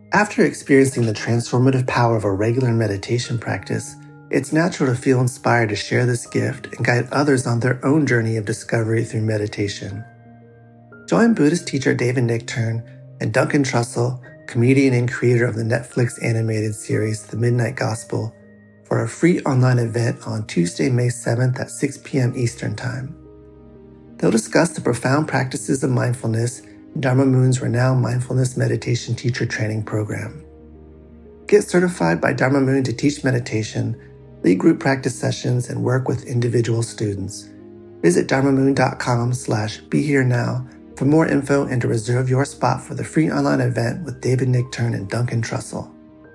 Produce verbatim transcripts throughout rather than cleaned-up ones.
After experiencing the transformative power of a regular meditation practice, it's natural to feel inspired to share this gift and guide others on their own journey of discovery through meditation. Join Buddhist teacher David Nichtern and Duncan Trussell, comedian and creator of the Netflix animated series The Midnight Gospel, for a free online event on Tuesday, May seventh at six p.m. Eastern Time. They'll discuss the profound practices of mindfulness in Dharma Moon's renowned mindfulness meditation teacher training program. Get certified by Dharma Moon to teach meditation, lead group practice sessions, and work with individual students. Visit dharmamoon.com slash be here now for more info and to reserve your spot for the free online event with David Nichtern and Duncan Trussell.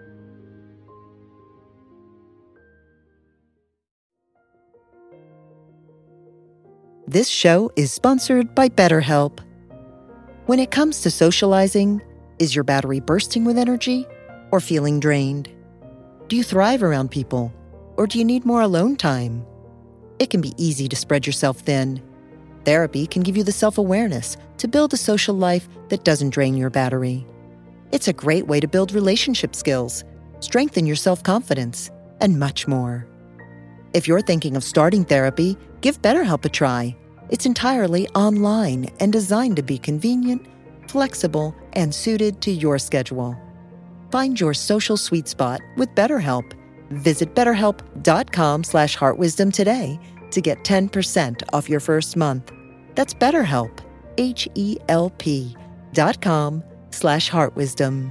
This show is sponsored by BetterHelp. When it comes to socializing, is your battery bursting with energy or feeling drained? Do you thrive around people, or do you need more alone time? It can be easy to spread yourself thin. Therapy can give you the self-awareness to build a social life that doesn't drain your battery. It's a great way to build relationship skills, strengthen your self-confidence, and much more. If you're thinking of starting therapy, give BetterHelp a try. It's entirely online and designed to be convenient, flexible, and suited to your schedule. Find your social sweet spot with BetterHelp. Visit betterhelp.com slash heartwisdom today to get ten percent off your first month. That's BetterHelp, H-E-L-P dot com slash heartwisdom.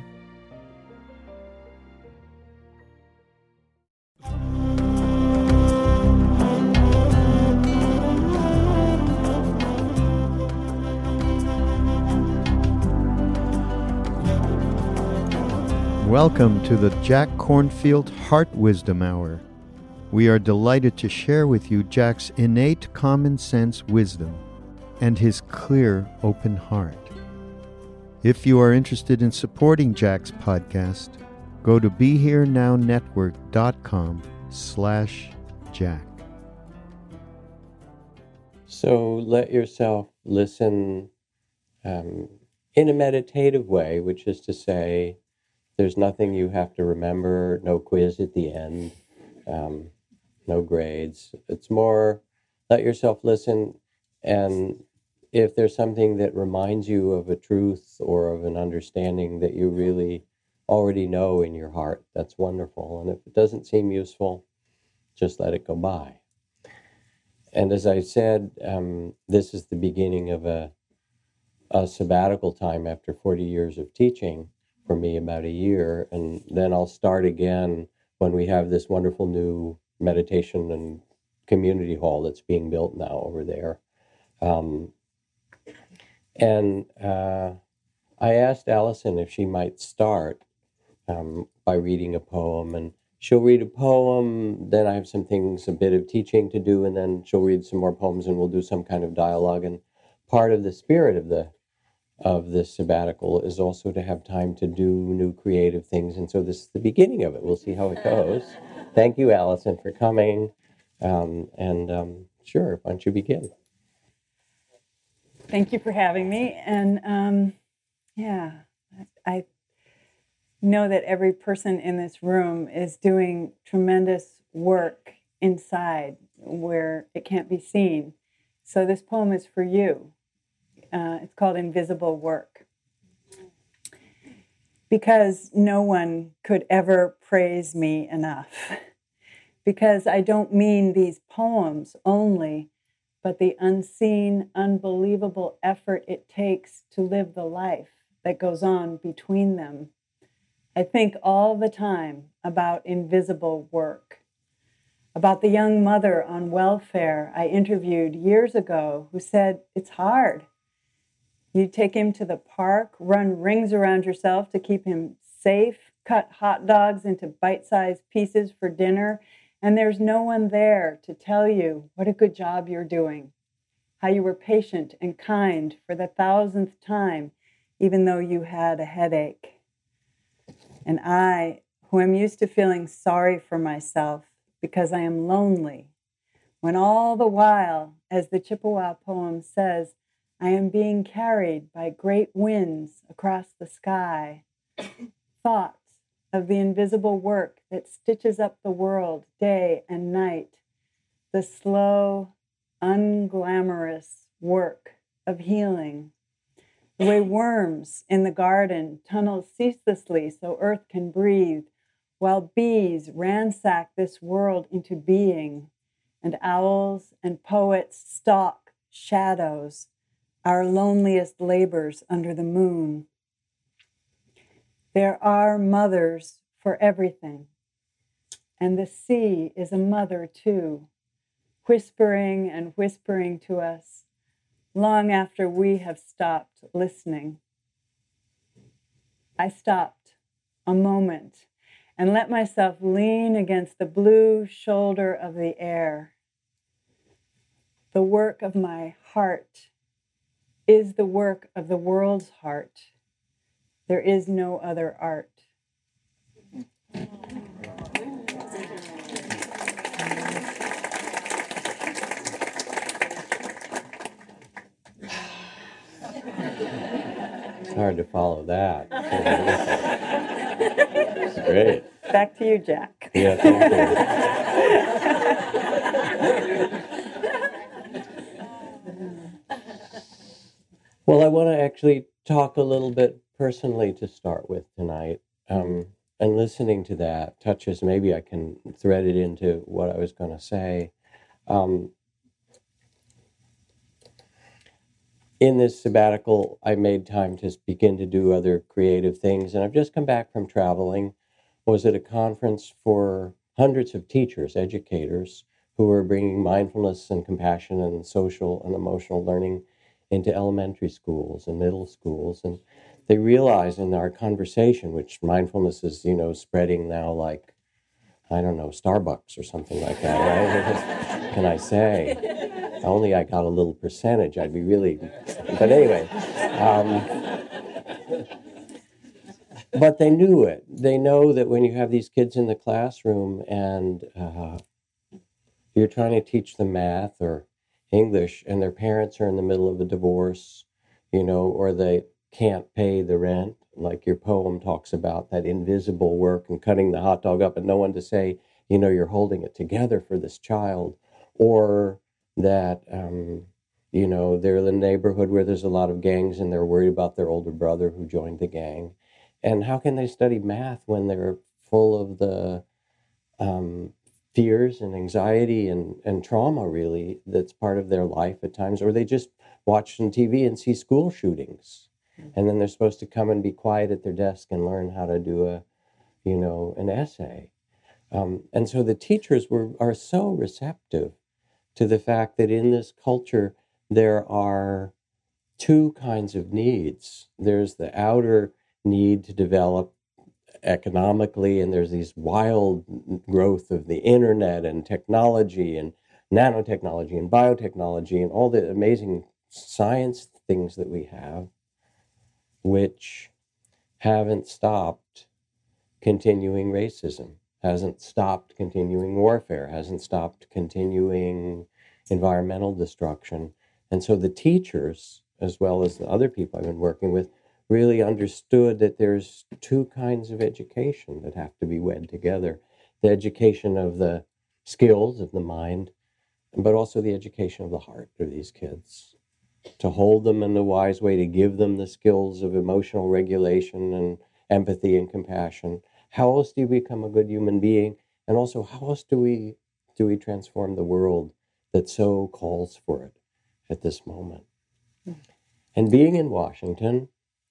Welcome to the Jack Kornfield Heart Wisdom Hour. We are delighted to share with you Jack's innate common sense wisdom and his clear, open heart. If you are interested in supporting Jack's podcast, go to BeHereNowNetwork.com slash Jack. So let yourself listen um, in a meditative way, which is to say, there's nothing you have to remember, no quiz at the end, um, no grades. It's more, let yourself listen, and if there's something that reminds you of a truth or of an understanding that you really already know in your heart, that's wonderful. And if it doesn't seem useful, just let it go by. And as I said, um, this is the beginning of a, a sabbatical time after forty years of teaching. For me, about a year, and then I'll start again when we have this wonderful new meditation and community hall that's being built now over there. Um, and uh, I asked Allison if she might start um, by reading a poem, and she'll read a poem, then I have some things, a bit of teaching to do, and then she'll read some more poems and we'll do some kind of dialogue. And part of the spirit of the of this sabbatical is also to have time to do new creative things. And so this is the beginning of it. We'll see how it goes. Thank you, Allison, for coming. Um, and um, sure, why don't you begin? Thank you for having me. And um, yeah, I know that every person in this room is doing tremendous work inside where it can't be seen. So this poem is for you. Uh, it's called Invisible Work. Because no one could ever praise me enough. Because I don't mean these poems only, but the unseen, unbelievable effort it takes to live the life that goes on between them. I think all the time about invisible work. About the young mother on welfare I interviewed years ago who said, it's hard. You take him to the park, run rings around yourself to keep him safe, cut hot dogs into bite-sized pieces for dinner, and there's no one there to tell you what a good job you're doing, how you were patient and kind for the thousandth time, even though you had a headache. And I, who am used to feeling sorry for myself because I am lonely, when all the while, as the Chippewa poem says, I am being carried by great winds across the sky, thoughts of the invisible work that stitches up the world day and night, the slow, unglamorous work of healing, the way worms in the garden tunnel ceaselessly so earth can breathe, while bees ransack this world into being, and owls and poets stalk shadows, our loneliest labors under the moon. There are mothers for everything, and the sea is a mother too, whispering and whispering to us long after we have stopped listening. I stopped a moment and let myself lean against the blue shoulder of the air. The work of my heart is the work of the world's heart. There is no other art. It's hard to follow that. It's great. Back to you, Jack. Yeah, thank you. Well, I want to actually talk a little bit personally to start with tonight. Um, and listening to that touches, maybe I can thread it into what I was going to say. Um, in this sabbatical, I made time to begin to do other creative things. And I've just come back from traveling. I was at a conference for hundreds of teachers, educators, who were bringing mindfulness and compassion and social and emotional learning into elementary schools and middle schools. And they realized in our conversation, which mindfulness is, you know, spreading now like, I don't know, Starbucks or something like that, right? What can I say? If only I got a little percentage, I'd be really, but anyway. Um, but they knew it. They know that when you have these kids in the classroom and uh, you're trying to teach them math or English and their parents are in the middle of a divorce, you know, or they can't pay the rent, like your poem talks about, that invisible work and cutting the hot dog up and no one to say, you know, you're holding it together for this child, or that, um, you know, they're in a neighborhood where there's a lot of gangs and they're worried about their older brother who joined the gang. And how can they study math when they're full of the um, fears and anxiety and, and trauma, really, that's part of their life at times, or they just watch on T V and see school shootings. And then they're supposed to come and be quiet at their desk and learn how to do a, you know, an essay. Um, and so the teachers were are so receptive to the fact that in this culture, there are two kinds of needs. There's the outer need to develop economically, and there's these wild growth of the internet and technology and nanotechnology and biotechnology and all the amazing science things that we have, which haven't stopped continuing racism, hasn't stopped continuing warfare, hasn't stopped continuing environmental destruction. And so the teachers, as well as the other people I've been working with, really understood that there's two kinds of education that have to be wed together. The education of the skills of the mind, but also the education of the heart of these kids. To hold them in a wise way, to give them the skills of emotional regulation and empathy and compassion. How else do you become a good human being? And also, how else do we do we transform the world that so calls for it at this moment? Mm. And being in Washington,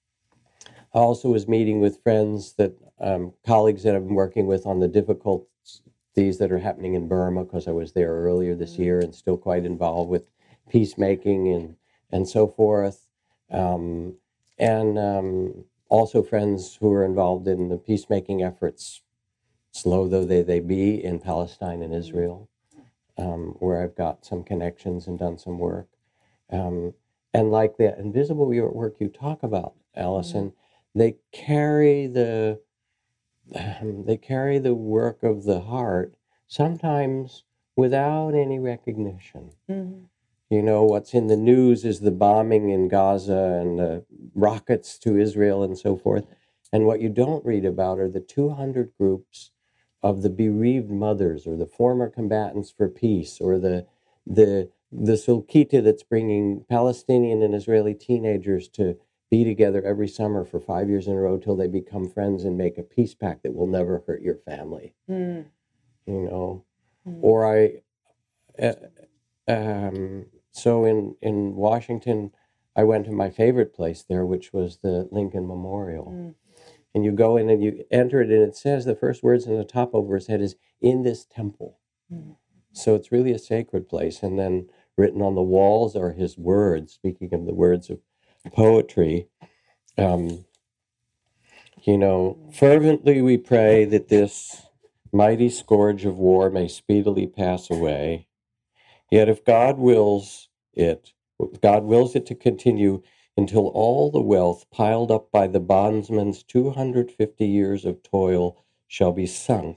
I also was meeting with friends, that um, colleagues that I've been working with on the difficulties that are happening in Burma, because I was there earlier this year and still quite involved with peacemaking and and so forth. Um, and um, also friends who are involved in the peacemaking efforts, slow though they, they be, in Palestine and Israel, um, where I've got some connections and done some work. Um, and like the invisible work you talk about, Allison, mm-hmm. they carry the um, they carry the work of the heart, sometimes without any recognition. Mm-hmm. You know, what's in the news is the bombing in Gaza and the rockets to Israel and so forth. And what you don't read about are the two hundred groups of the bereaved mothers, or the former combatants for peace, or the the the Sulkita that's bringing Palestinian and Israeli teenagers to be together every summer for five years in a row till they become friends and make a peace pact that will never hurt your family. Mm. You know, mm. or I, uh, um, so in, in Washington, I went to my favorite place there, which was the Lincoln Memorial. Mm. And you go in and you enter it, and it says, the first words in the top over his head is, "In this temple." Mm. So it's really a sacred place. And then written on the walls are his words, speaking of the words of poetry. Um, you know, fervently we pray that this mighty scourge of war may speedily pass away. Yet if God wills it, God wills it to continue until all the wealth piled up by the bondsman's two hundred fifty years of toil shall be sunk,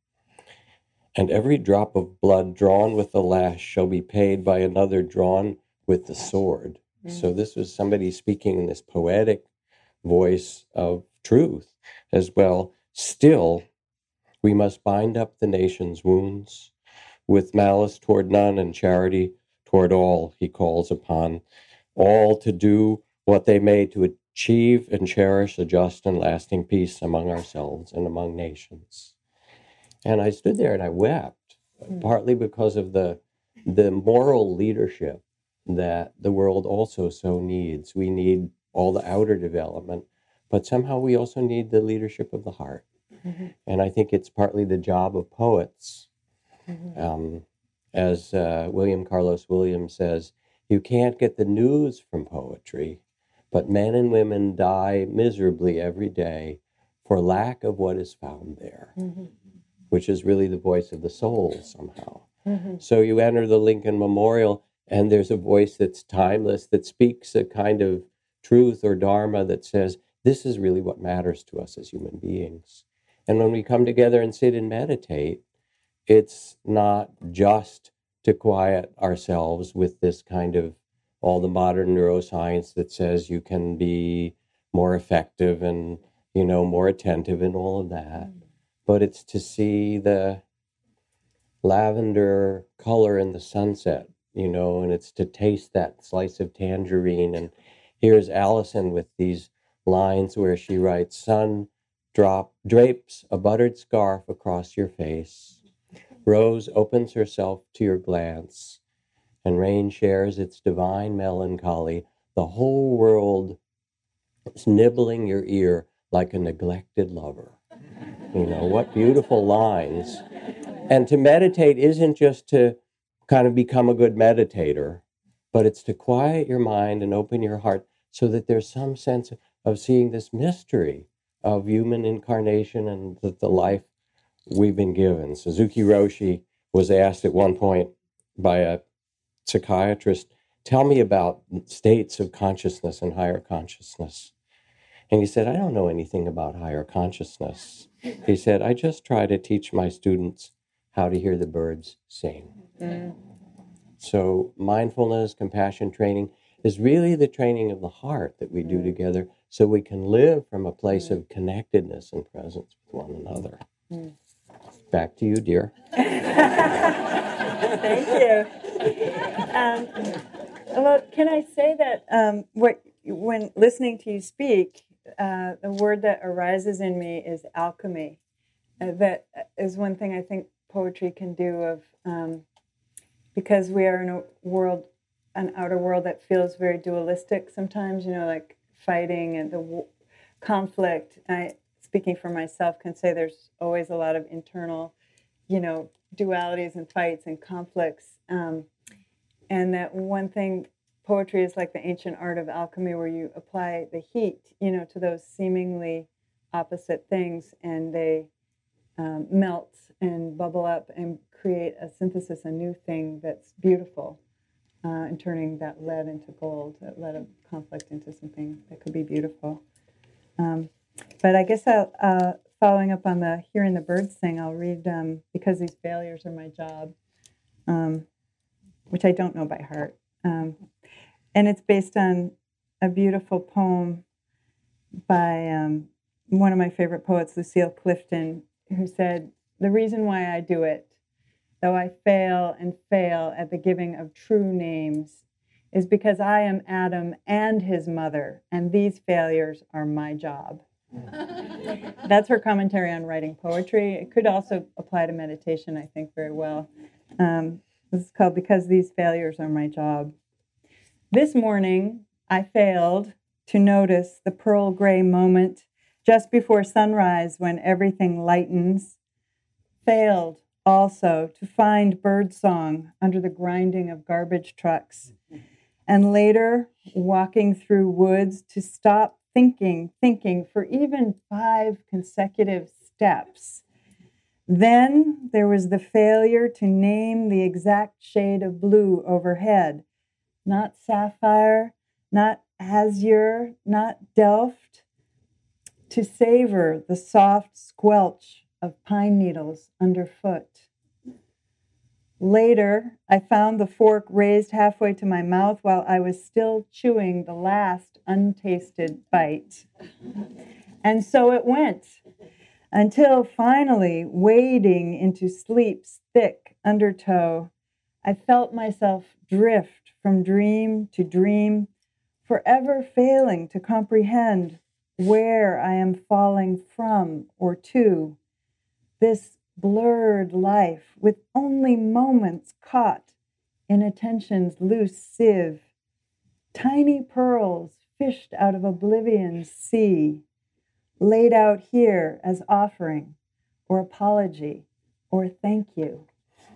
and every drop of blood drawn with the lash shall be paid by another drawn with the sword. Mm. So this was somebody speaking in this poetic voice of truth as well. Still, we must bind up the nation's wounds with malice toward none and charity toward all. He calls upon all to do what they may to achieve and cherish a just and lasting peace among ourselves and among nations. And I stood there and I wept, mm. partly because of the the moral leadership that the world also so needs. We need all the outer development, but somehow we also need the leadership of the heart. Mm-hmm. And I think it's partly the job of poets. Mm-hmm. Um, as uh, William Carlos Williams says, you can't get the news from poetry, but men and women die miserably every day for lack of what is found there. Mm-hmm. Which is really the voice of the soul somehow. Mm-hmm. So you enter the Lincoln Memorial, and there's a voice that's timeless, that speaks a kind of truth or dharma that says, this is really what matters to us as human beings. And when we come together and sit and meditate, it's not just to quiet ourselves with this kind of all the modern neuroscience that says you can be more effective and, you know, more attentive and all of that. Mm-hmm. But it's to see the lavender color in the sunset, you know, and it's to taste that slice of tangerine. And here's Allison with these lines where she writes, sun drop drapes a buttered scarf across your face. Rose opens herself to your glance, and rain shares its divine melancholy. The whole world is nibbling your ear like a neglected lover. You know, what beautiful lines. And to meditate isn't just to kind of become a good meditator, but it's to quiet your mind and open your heart so that there's some sense of seeing this mystery of human incarnation and the, the life we've been given. Suzuki Roshi was asked at one point by a psychiatrist, tell me about states of consciousness and higher consciousness. And he said, I don't know anything about higher consciousness. He said, I just try to teach my students how to hear the birds sing. Mm. So mindfulness, compassion training is really the training of the heart that we do mm. together so we can live from a place mm. of connectedness and presence with one another. Mm. Back to you, dear. Thank you. Um, well, can I say that um, what when listening to you speak, uh, the word that arises in me is alchemy. Uh, that is one thing I think poetry can do of um, because we are in a world, an outer world that feels very dualistic sometimes, you know, like fighting and the w- conflict. I, speaking for myself, can say there's always a lot of internal, you know, dualities and fights and conflicts. Um, and that one thing, poetry is like the ancient art of alchemy where you apply the heat, you know, to those seemingly opposite things and they um, melt and bubble up and create a synthesis, a new thing that's beautiful, uh, and turning that lead into gold, that lead of conflict into something that could be beautiful. Um, but I guess I'll, uh, following up on the hearing the birds sing, I'll read, um, Because These Failures Are My Job, um, which I don't know by heart. Um, and it's based on a beautiful poem by um, one of my favorite poets, Lucille Clifton, who said, "The reason why I do it, though I fail and fail at the giving of true names, is because I am Adam and his mother, and these failures are my job." That's her commentary on writing poetry. It could also apply to meditation, I think, very well. Um, this is called Because These Failures Are My Job. This morning, I failed to notice the pearl gray moment just before sunrise when everything lightens. Failed also to find birdsong under the grinding of garbage trucks. And later, walking through woods to stop thinking, thinking for even five consecutive steps. Then there was the failure to name the exact shade of blue overhead. Not sapphire, not azure, not delft. To savor the soft squelch of pine needles underfoot. Later, I found the fork raised halfway to my mouth while I was still chewing the last untasted bite. And so it went, until finally, wading into sleep's thick undertow, I felt myself drift from dream to dream, forever failing to comprehend where I am falling from or to. This blurred life with only moments caught in attention's loose sieve, tiny pearls fished out of oblivion's sea, laid out here as offering or apology or thank you.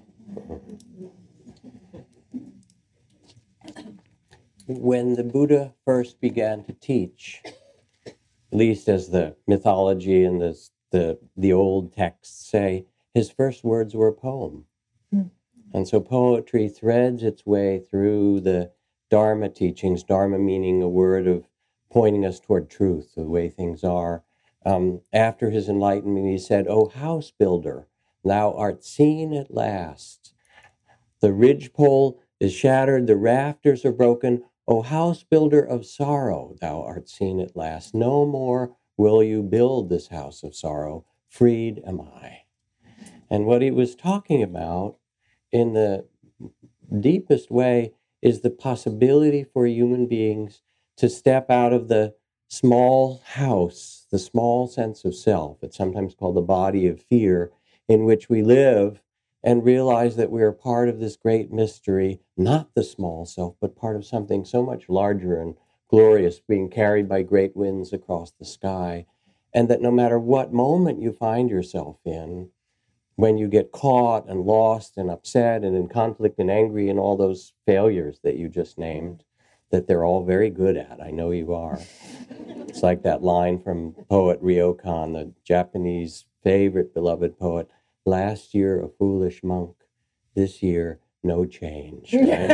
When the Buddha first began to teach, at least as the mythology and the the, the old texts say, his first words were a poem. Mm. And so poetry threads its way through the Dharma teachings, Dharma meaning a word of pointing us toward truth, the way things are. Um, after his enlightenment, he said, "O house builder, thou art seen at last. The ridgepole is shattered, the rafters are broken. O house builder of sorrow, thou art seen at last. No more will you build this house of sorrow? Freed am I." And what he was talking about in the deepest way is the possibility for human beings to step out of the small house, the small sense of self. It's sometimes called the body of fear in which we live, and realize that we are part of this great mystery, not the small self, but part of something so much larger and glorious, being carried by great winds across the sky. And that no matter what moment you find yourself in, when you get caught and lost and upset and in conflict and angry and all those failures that you just named, that they're all very good at. I know you are. It's like that line from poet Ryokan, the Japanese favorite beloved poet. Last year a foolish monk, this year no change. Right?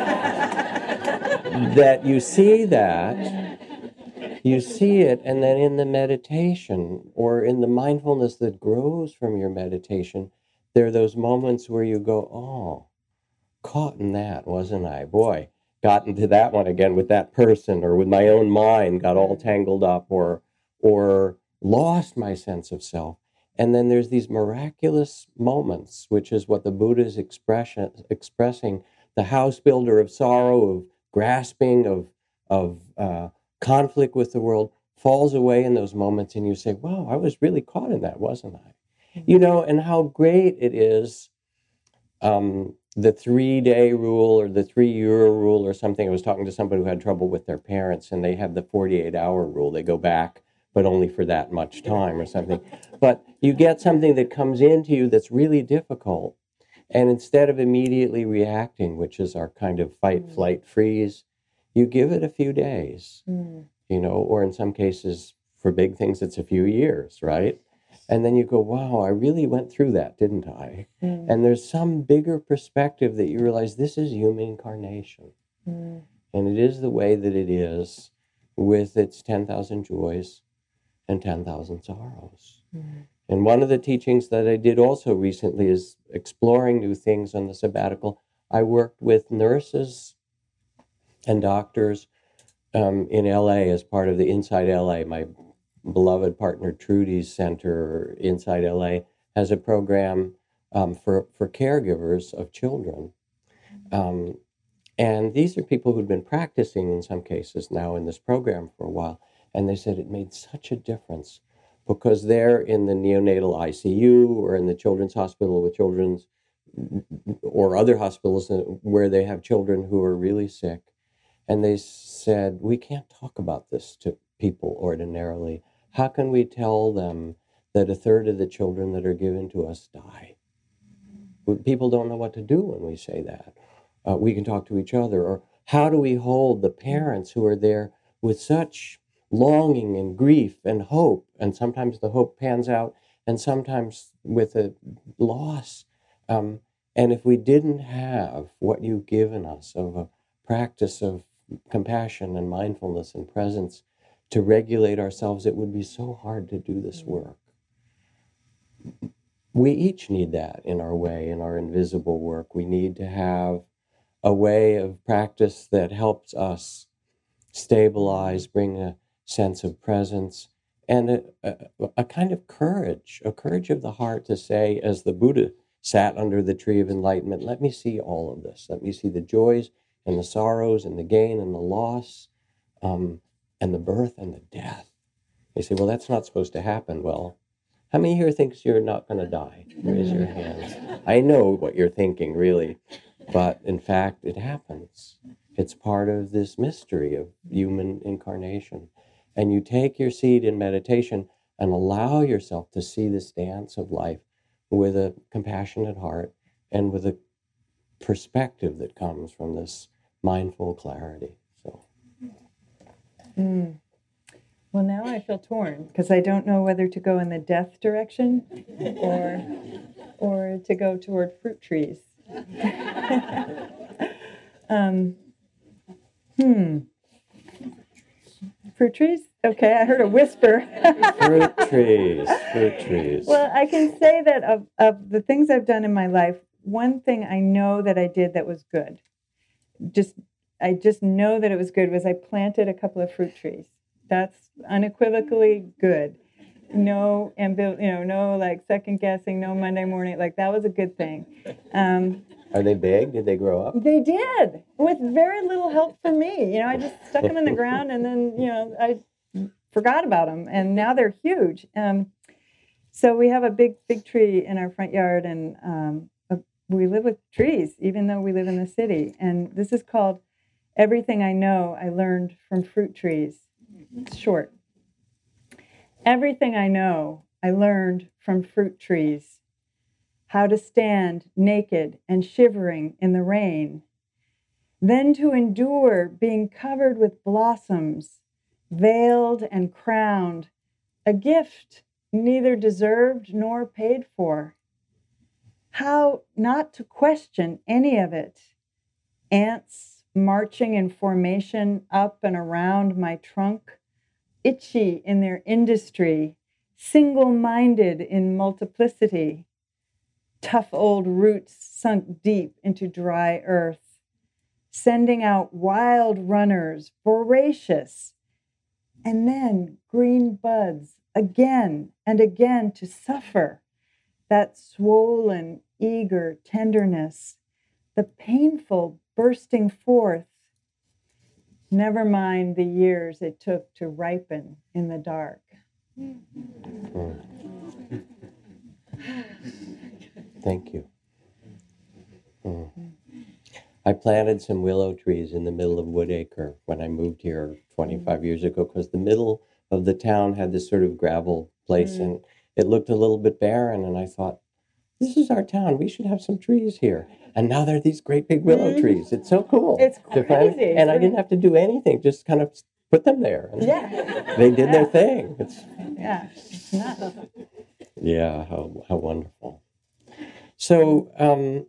That you see that, you see it, and then in the meditation or in the mindfulness that grows from your meditation, there are those moments where you go, "Oh, caught in that, wasn't I? Boy, got into that one again with that person or with my own mind, got all tangled up or or lost my sense of self." And then there's these miraculous moments, which is what the Buddha is expression, expressing, the house builder of sorrow, of grasping, of, of uh, conflict with the world, falls away in those moments, and you say, "Wow, I was really caught in that, wasn't I?" Mm-hmm. You know, and how great it is, um, the three-day rule or the three-year rule or something. I was talking to somebody who had trouble with their parents, and they have the forty-eight hour rule. They go back, but only for that much time or something. But you get something that comes into you that's really difficult, and instead of immediately reacting, which is our kind of fight, mm. flight, freeze, you give it a few days, mm. you know, or in some cases, for big things, it's a few years, right? And then you go, "Wow, I really went through that, didn't I?" Mm. And there's some bigger perspective that you realize this is human incarnation. Mm. And it is the way that it is with its ten thousand joys and ten thousand sorrows. Mm. And one of the teachings that I did also recently is exploring new things on the sabbatical. I worked with nurses and doctors um, in L A as part of the Inside L A, my beloved partner Trudy's center inside L A has a program um, for, for caregivers of children. Um, and these are people who'd been practicing in some cases now in this program for a while. And they said it made such a difference because they're in the neonatal I C U or in the children's hospital with children's or other hospitals where they have children who are really sick. And they said, we can't talk about this to people ordinarily. How can we tell them that a third of the children that are given to us die? People don't know what to do when we say that. Uh, we can talk to each other. Or how do we hold the parents who are there with such longing and grief and hope? And sometimes the hope pans out, and sometimes with a loss. Um, and if we didn't have what you've given us of a practice of compassion and mindfulness and presence to regulate ourselves, it would be so hard to do this work. We each need that in our way, in our invisible work. We need to have a way of practice that helps us stabilize, bring a sense of presence, and a, a, a kind of courage, a courage of the heart to say, as the Buddha sat under the tree of enlightenment, let me see all of this. Let me see the joys and the sorrows and the gain and the loss, um, and the birth and the death. You say, well, that's not supposed to happen. Well, how many here thinks you're not going to die? Raise your hands. I know what you're thinking, really. But in fact, it happens. It's part of this mystery of human incarnation. And you take your seat in meditation and allow yourself to see this dance of life with a compassionate heart and with a perspective that comes from this mindful clarity. So. Mm. Well, now I feel torn because I don't know whether to go in the death direction or or to go toward fruit trees. um, hmm. Fruit trees? Okay, I heard a whisper. Fruit trees, fruit trees. Well, I can say that of, of the things I've done in my life, one thing I know that I did that was good, just I just know that it was good, was I planted a couple of fruit trees. That's unequivocally good. No, ambi- you know, no like second guessing, no Monday morning. Like that was a good thing. Um, Are they big? Did they grow up? They did, with very little help from me. You know, I just stuck them in the ground, and then you know I forgot about them, and now they're huge. Um, so we have a big, big tree in our front yard, and um, a, we live with trees, even though we live in the city. And this is called "Everything I Know I Learned from Fruit Trees." It's short. Everything I know I learned from fruit trees. How to stand naked and shivering in the rain, then to endure being covered with blossoms, veiled and crowned, a gift neither deserved nor paid for. How not to question any of it. Ants marching in formation up and around my trunk, itchy in their industry, single-minded in multiplicity. Tough old roots sunk deep into dry earth, sending out wild runners, voracious, and then green buds again and again to suffer that swollen, eager tenderness, the painful bursting forth. Never mind the years it took to ripen in the dark. Thank you. Mm. I planted some willow trees in the middle of Woodacre when I moved here twenty-five years ago, because the middle of the town had this sort of gravel place, mm. and it looked a little bit barren, and I thought, this is our town. We should have some trees here. And now there are these great big willow mm. trees. It's so cool. It's crazy. Plant, and I didn't have to do anything, just kind of put them there. And yeah. They did yeah. their thing. It's, yeah. It's nuts. Yeah, how, how wonderful. So, um,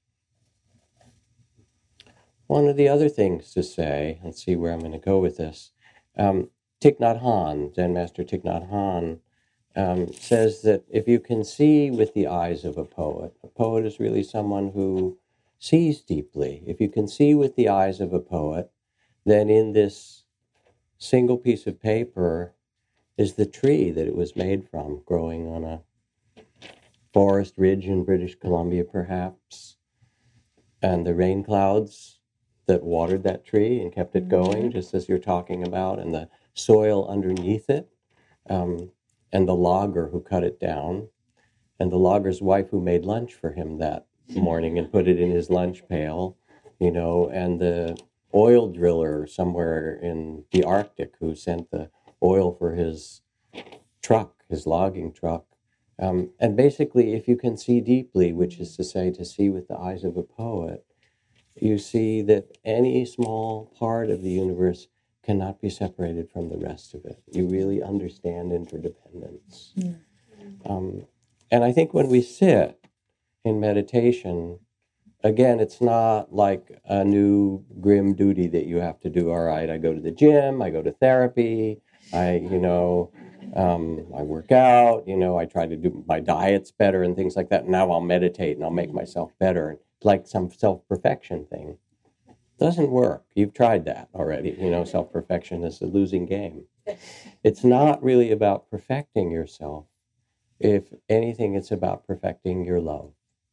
one of the other things to say, let's see where I'm going to go with this. Um, Thich Nhat Hanh, Zen Master Thich Nhat Hanh, um, says that if you can see with the eyes of a poet, a poet is really someone who sees deeply. If you can see with the eyes of a poet, then in this single piece of paper, is the tree that it was made from, growing on a forest ridge in British Columbia, perhaps, and the rain clouds that watered that tree and kept it going, just as you're talking about, and the soil underneath it, um, and the logger who cut it down, and the logger's wife who made lunch for him that morning and put it in his lunch pail, you know, and the oil driller somewhere in the Arctic who sent the oil for his truck, his logging truck. Um, and basically, if you can see deeply, which is to say, to see with the eyes of a poet, you see that any small part of the universe cannot be separated from the rest of it. You really understand interdependence. Mm. Um, and I think when we sit in meditation, again, it's not like a new grim duty that you have to do. All right, I go to the gym, I go to therapy, I, you know, um, I work out, you know, I try to do my diets better and things like that. Now I'll meditate and I'll make myself better, like some self-perfection thing. Doesn't work. You've tried that already. You know, self-perfection is a losing game. It's not really about perfecting yourself. If anything, it's about perfecting your love.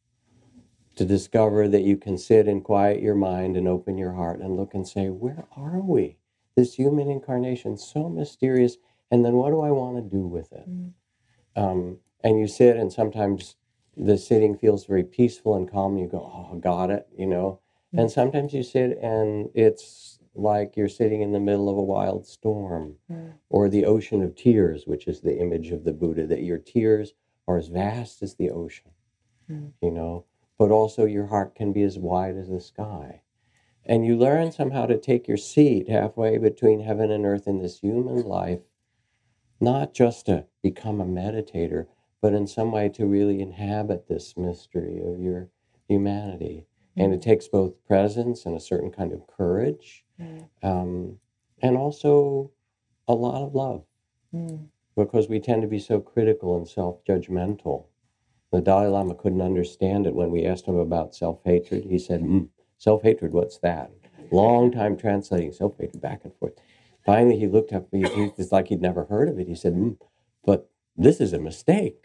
To discover that you can sit and quiet your mind and open your heart and look and say, where are we? This human incarnation, so mysterious. And then what do I want to do with it? Mm. Um, and you sit, and sometimes the sitting feels very peaceful and calm. You go, oh, got it, you know. Mm. And sometimes you sit and it's like you're sitting in the middle of a wild storm, mm. or the ocean of tears, which is the image of the Buddha, that your tears are as vast as the ocean, mm. you know. But also your heart can be as wide as the sky. And you learn somehow to take your seat halfway between heaven and earth in this human life, not just to become a meditator, but in some way to really inhabit this mystery of your humanity. Mm-hmm. And it takes both presence and a certain kind of courage, mm. um, and also a lot of love, mm. because we tend to be so critical and self-judgmental. The Dalai Lama couldn't understand it when we asked him about self-hatred. He said, mm, self-hatred, what's that? Long time translating self-hatred back and forth. Finally, he looked up, he, he, it's like he'd never heard of it. He said, mm, but this is a mistake.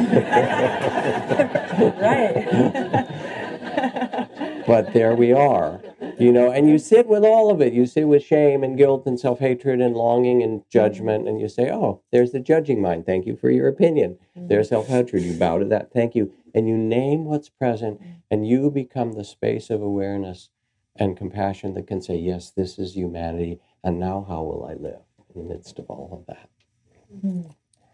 Right. But there we are, you know, and you sit with all of it. You sit with shame and guilt and self-hatred and longing and judgment, and you say, oh, there's the judging mind. Thank you for your opinion. There's self-hatred. You bow to that. Thank you. And you name what's present, and you become the space of awareness and compassion that can say, yes, this is humanity, and now how will I live in the midst of all of that? Mm-hmm.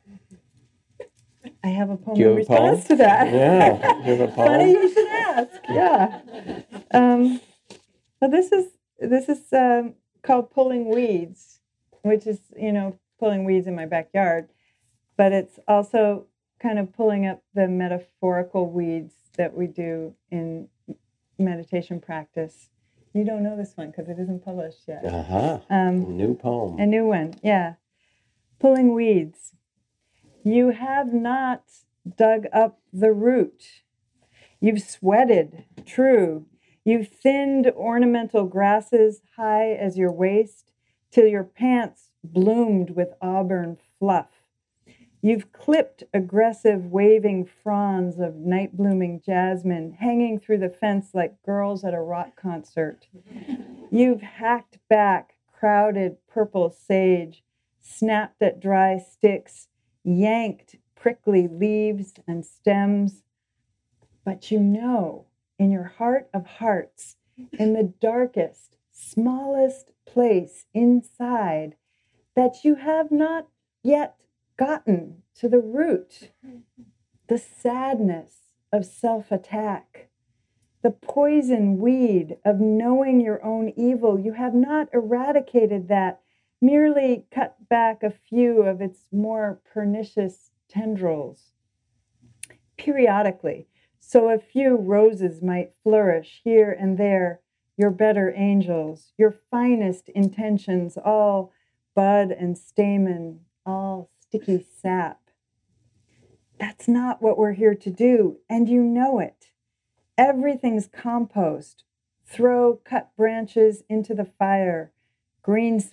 I have a poem Do you in have a poem? response to that. Yeah. Do you have a poem? Funny you should ask. Yeah. Um, well, this is this is um, called Pulling Weeds, which is, you know, pulling weeds in my backyard, but it's also kind of pulling up the metaphorical weeds that we do in meditation practice. You don't know this one because it isn't published yet. Uh-huh. Um, new poem. A new one, yeah. Pulling weeds. You have not dug up the root. You've sweated, true. You've thinned ornamental grasses high as your waist till your pants bloomed with auburn fluff. You've clipped aggressive waving fronds of night-blooming jasmine hanging through the fence like girls at a rock concert. You've hacked back crowded purple sage, snapped at dry sticks, yanked prickly leaves and stems. But you know, in your heart of hearts, in the darkest, smallest place inside, that you have not yet gotten to the root, the sadness of self-attack, the poison weed of knowing your own evil. You have not eradicated that, merely cut back a few of its more pernicious tendrils. Periodically, so a few roses might flourish here and there, your better angels, your finest intentions, all bud and stamen, all sticky sap. That's not what we're here to do, and you know it. Everything's compost. Throw cut branches into the fire. Green smoke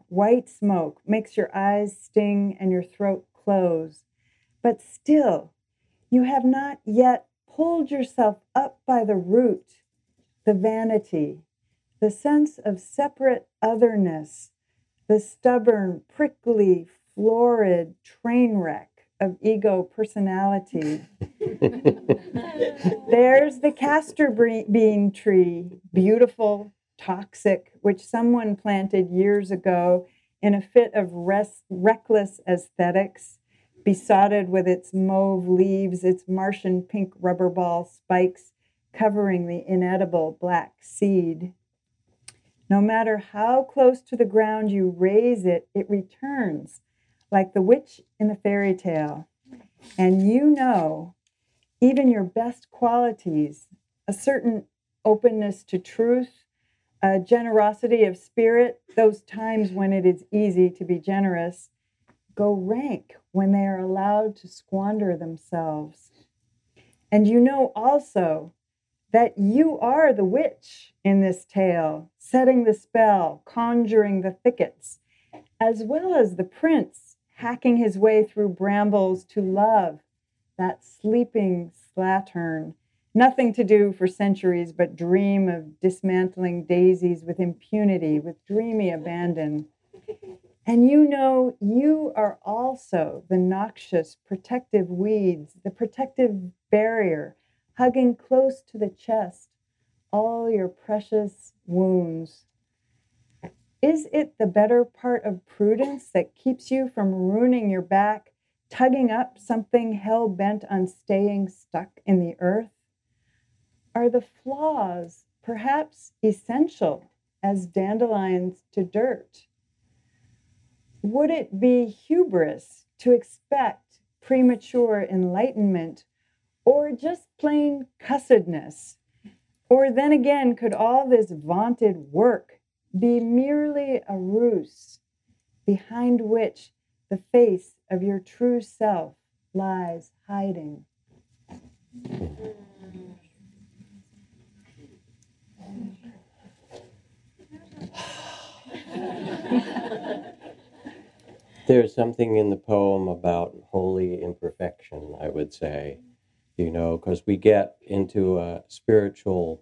white smoke makes your eyes sting and your throat close. But still, you have not yet pulled yourself up by the root, the vanity, the sense of separate otherness, the stubborn, prickly, florid train wreck of ego personality. There's the castor bean tree, beautiful, toxic, which someone planted years ago in a fit of res- reckless aesthetics, besotted with its mauve leaves, its Martian pink rubber ball spikes covering the inedible black seed. No matter how close to the ground you raise it, it returns, like the witch in the fairy tale. And you know, even your best qualities, a certain openness to truth, a generosity of spirit, those times when it is easy to be generous, go rank when they are allowed to squander themselves. And you know also that you are the witch in this tale, setting the spell, conjuring the thickets, as well as the prince hacking his way through brambles to love that sleeping slattern, nothing to do for centuries but dream of dismantling daisies with impunity, with dreamy abandon. And you know you are also the noxious protective weeds, the protective barrier, hugging close to the chest all your precious wounds. Is it the better part of prudence that keeps you from ruining your back, tugging up something hell-bent on staying stuck in the earth? Are the flaws perhaps essential as dandelions to dirt? Would it be hubris to expect premature enlightenment, or just plain cussedness? Or then again, could all this vaunted work be merely a ruse behind which the face of your true self lies hiding? There's something in the poem about holy imperfection, I would say, you know, because we get into a spiritual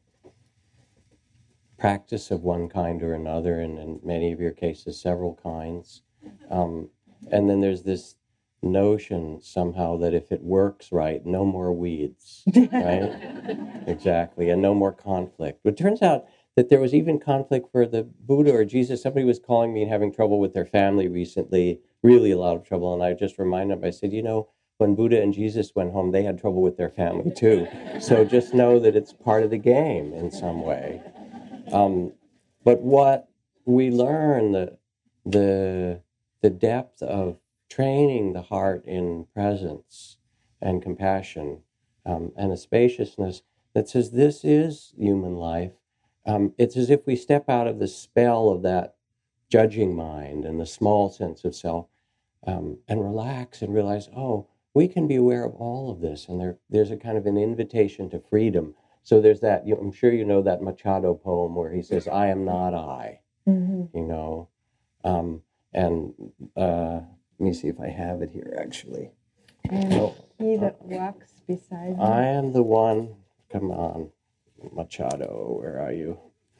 practice of one kind or another, and in many of your cases, several kinds. Um, and then there's this notion somehow that if it works right, no more weeds, right? Exactly, and no more conflict. But it turns out that there was even conflict for the Buddha or Jesus. Somebody was calling me and having trouble with their family recently, really a lot of trouble. And I just reminded them, I said, you know, when Buddha and Jesus went home, they had trouble with their family too. So just know that it's part of the game in some way. Um, but what we learn, the, the, the depth of training the heart in presence and compassion um, and a spaciousness that says this is human life. Um, it's as if we step out of the spell of that judging mind and the small sense of self um, and relax and realize, oh, we can be aware of all of this. And there, there's a kind of an invitation to freedom. So there's that, you, I'm sure you know that Machado poem where he says, I am not I, mm-hmm. you know. Um, and uh, let me see if I have it here, actually. And oh, he that uh, walks beside me. I am the one, come on, Machado, where are you?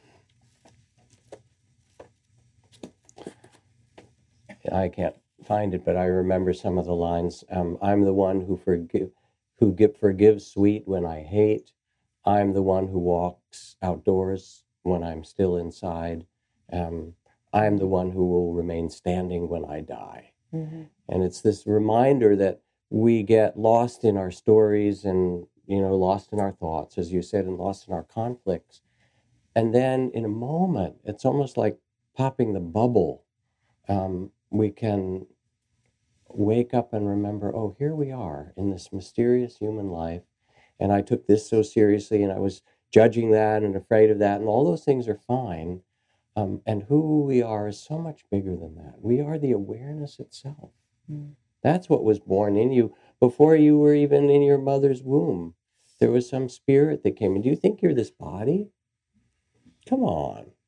I can't find it, but I remember some of the lines. Um, I'm the one who forgive, who give, forgives sweet when I hate. I'm the one who walks outdoors when I'm still inside. Um, I'm the one who will remain standing when I die. Mm-hmm. And it's this reminder that we get lost in our stories and, you know, lost in our thoughts, as you said, and lost in our conflicts. And then in a moment, it's almost like popping the bubble. Um, we can wake up and remember, oh, here we are in this mysterious human life. And I took this so seriously, and I was judging that and afraid of that, and all those things are fine. Um, and who we are is so much bigger than that. We are the awareness itself. Mm. That's what was born in you before you were even in your mother's womb. There was some spirit that came in. Do you think you're this body? Come on.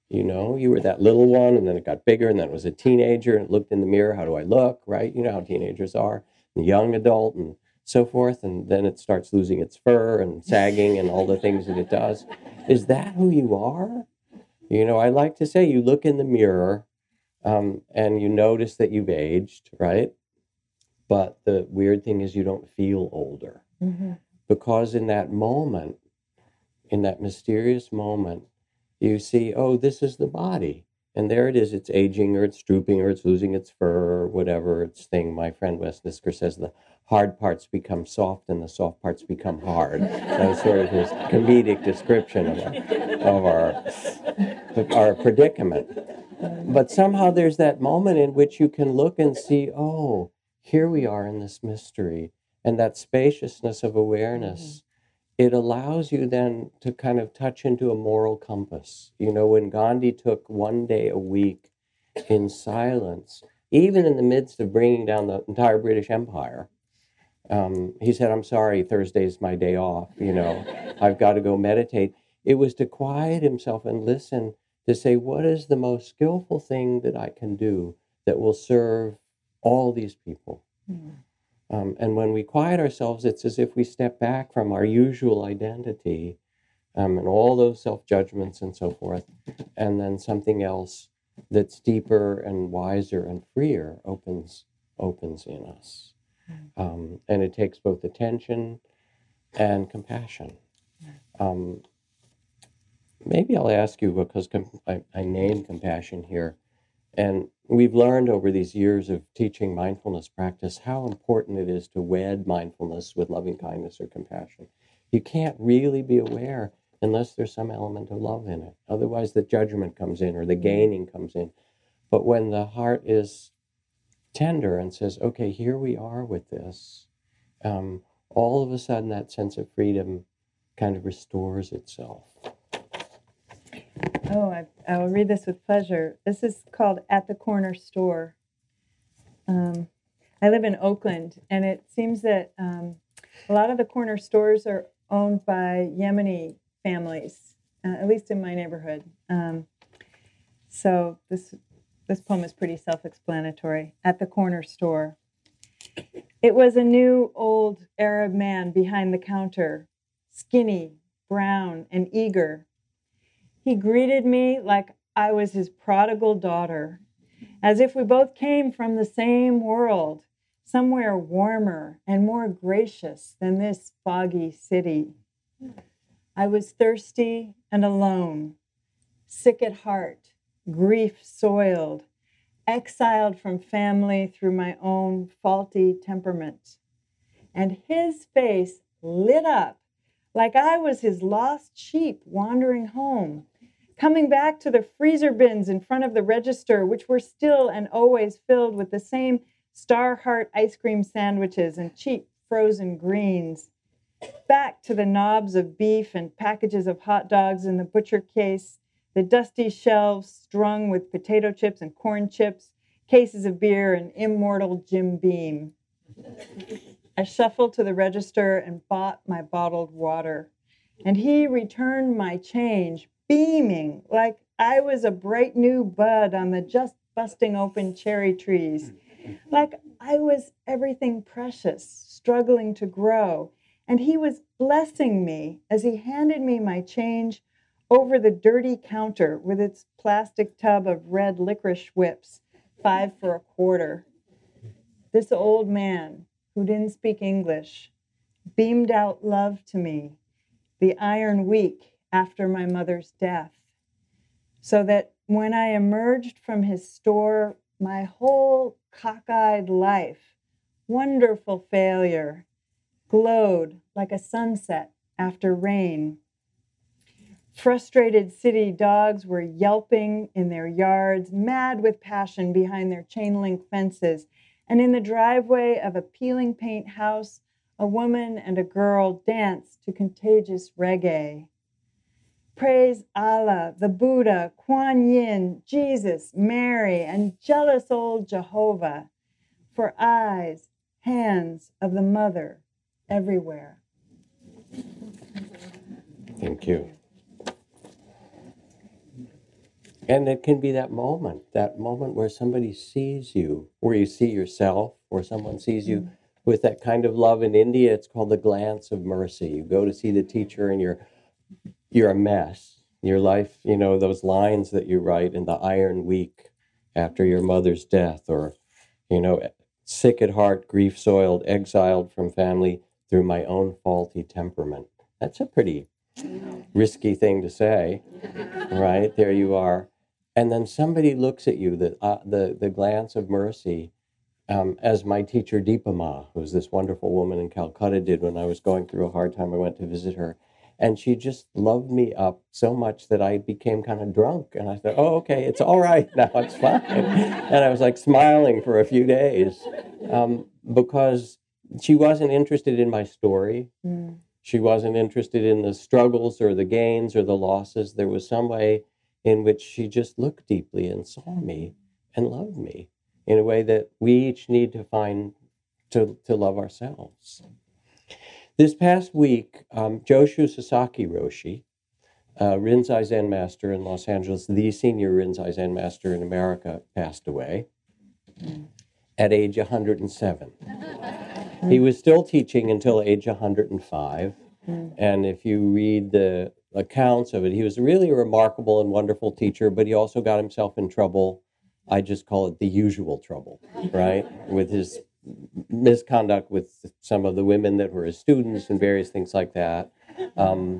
You know, you were that little one, and then it got bigger, and then it was a teenager, and it looked in the mirror, how do I look, right? You know how teenagers are, the young adult, and so forth, and then it starts losing its fur and sagging and all the things that it does. Is that who you are? You know, I like to say you look in the mirror um, and you notice that you've aged, right? But the weird thing is you don't feel older. Mm-hmm. Because in that moment, in that mysterious moment, you see, oh, this is the body. And there it is. It's aging, or it's drooping, or it's losing its fur, or whatever its thing. My friend Wes Nisker says the hard parts become soft and the soft parts become hard. That was sort of his comedic description of our, of our, our predicament. But somehow there's that moment in which you can look and see, oh, here we are in this mystery. And that spaciousness of awareness, it allows you then to kind of touch into a moral compass. You know, when Gandhi took one day a week in silence, even in the midst of bringing down the entire British Empire, um, he said, I'm sorry, Thursday's my day off, you know, I've got to go meditate. It was to quiet himself and listen, to say, what is the most skillful thing that I can do that will serve all these people? Mm. Um, and when we quiet ourselves, it's as if we step back from our usual identity um, and all those self-judgments and so forth, and then something else that's deeper and wiser and freer opens opens in us. Um, and it takes both attention and compassion. Um, maybe I'll ask you, because com- I, I named compassion here, and we've learned over these years of teaching mindfulness practice how important it is to wed mindfulness with loving kindness or compassion. You can't really be aware unless there's some element of love in it. Otherwise, the judgment comes in or the gaining comes in. But when the heart is tender and says, okay, here we are with this, um, all of a sudden that sense of freedom kind of restores itself. Oh, I, I will read this with pleasure. This is called At the Corner Store. Um, I live in Oakland, and it seems that um, a lot of the corner stores are owned by Yemeni families, uh, at least in my neighborhood. Um, so this this poem is pretty self-explanatory. At the Corner Store. It was a new, old Arab man behind the counter, skinny, brown, and eager. He greeted me like I was his prodigal daughter, as if we both came from the same world, somewhere warmer and more gracious than this foggy city. I was thirsty and alone, sick at heart, grief-soiled, exiled from family through my own faulty temperament. And his face lit up like I was his lost sheep wandering home, coming back to the freezer bins in front of the register, which were still and always filled with the same Star Heart ice cream sandwiches and cheap frozen greens, back to the knobs of beef and packages of hot dogs in the butcher case, the dusty shelves strung with potato chips and corn chips, cases of beer, and immortal Jim Beam. I shuffled to the register and bought my bottled water, and he returned my change, beaming like I was a bright new bud on the just busting open cherry trees, like I was everything precious, struggling to grow, and he was blessing me as he handed me my change over the dirty counter with its plastic tub of red licorice whips, five for a quarter. This old man, who didn't speak English, beamed out love to me, the iron week after my mother's death, so that when I emerged from his store, my whole cockeyed life, wonderful failure, glowed like a sunset after rain. Frustrated city dogs were yelping in their yards, mad with passion behind their chain link fences, and in the driveway of a peeling paint house, a woman and a girl danced to contagious reggae. Praise Allah, the Buddha, Kuan Yin, Jesus, Mary, and jealous old Jehovah, for eyes, hands of the mother everywhere. Thank you. And it can be that moment, that moment where somebody sees you, where you see yourself, or someone sees you with that kind of love. In India, it's called the glance of mercy. You go to see the teacher and you're you're a mess. Your life, you know, those lines that you write in the Iron Week after your mother's death, or, you know, sick at heart, grief-soiled, exiled from family through my own faulty temperament. That's a pretty risky thing to say, right? There you are. And then somebody looks at you, the, uh, the, the glance of mercy, um, as my teacher Deepa Ma, who was this wonderful woman in Calcutta, did when I was going through a hard time. I went to visit her. And she just loved me up so much that I became kind of drunk. And I thought, oh, okay, it's all right now, it's fine. And I was like smiling for a few days um, because she wasn't interested in my story. Mm. She wasn't interested in the struggles or the gains or the losses. There was some way in which she just looked deeply and saw me and loved me in a way that we each need to find to, to love ourselves. This past week, um, Joshu Sasaki Roshi, uh, Rinzai Zen master in Los Angeles, the senior Rinzai Zen master in America, passed away at age one hundred seven. He was still teaching until age one hundred five. And if you read the accounts of it, he was really a remarkable and wonderful teacher, but he also got himself in trouble. I just call it the usual trouble, right? With his misconduct with some of the women that were his students and various things like that. Um,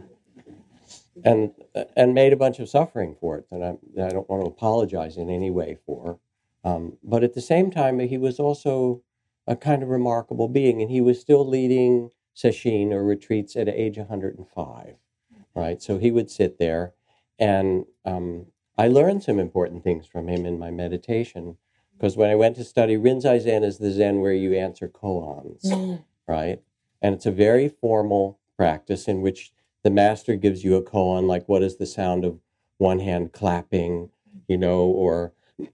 and and made a bunch of suffering for it that I, that I don't want to apologize in any way for. Um, but at the same time, he was also a kind of remarkable being, and he was still leading sesshin or retreats at age one hundred five, right? So he would sit there, and um, I learned some important things from him in my meditation, because when I went to study, Rinzai Zen is the Zen where you answer koans, mm. right? And it's a very formal practice in which the master gives you a koan, like what is the sound of one hand clapping, you know, or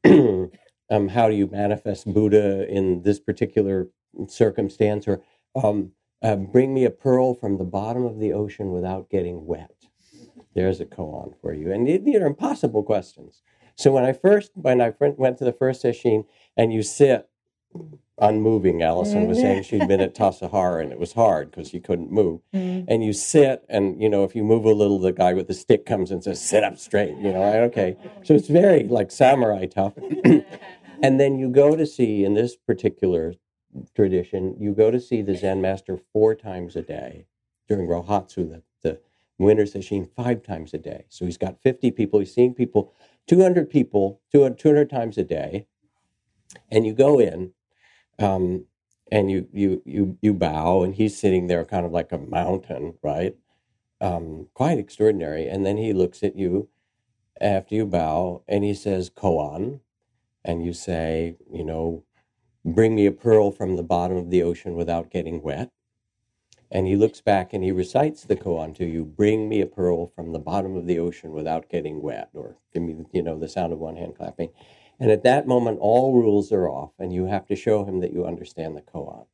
um, how do you manifest Buddha in this particular circumstance, or um, uh, bring me a pearl from the bottom of the ocean without getting wet. There's a koan for you. And these are impossible questions. So when I first, when I went to the first sesshin, and you sit unmoving, Allison was saying she'd been at Tassajara, and it was hard because she couldn't move. Mm-hmm. And you sit, and, you know, if you move a little, the guy with the stick comes and says, sit up straight, you know, right? Okay. So it's very, like, samurai tough. And then you go to see, in this particular tradition, you go to see the Zen master four times a day during Rohatsu, the, the winter sesshin, five times a day. So he's got fifty people. He's seeing people, two hundred people, two hundred times a day. And you go in, um, and you, you, you, you bow, and he's sitting there kind of like a mountain, right? Um, quite extraordinary. And then he looks at you after you bow, and he says, koan. And you say, you know, bring me a pearl from the bottom of the ocean without getting wet. And he looks back and he recites the koan to you, bring me a pearl from the bottom of the ocean without getting wet, or give me, you know, the sound of one hand clapping. And at that moment, all rules are off, and you have to show him that you understand the koan.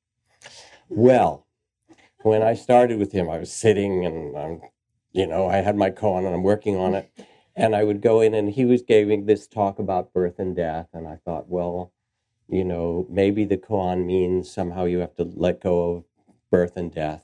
Well, when I started with him, I was sitting, and I'm, you know, I had my koan and I'm working on it. And I would go in, and he was giving this talk about birth and death. And I thought, well, you know, maybe the koan means somehow you have to let go of birth and death.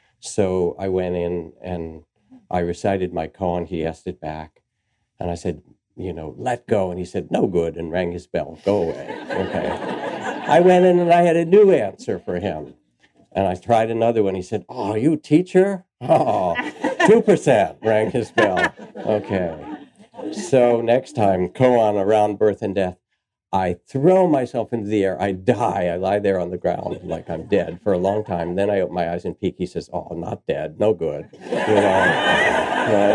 So I went in and I recited my koan. He asked it back. And I said, you know, let go. And he said, no good, and rang his bell. Go away. Okay. I went in and I had a new answer for him. And I tried another one. He said, oh, you teacher? Oh, two percent, rang his bell. Okay. So next time, koan around birth and death, I throw myself into the air. I die. I lie there on the ground like I'm dead for a long time. Then I open my eyes and peek. He says, oh, not dead. No good. You know,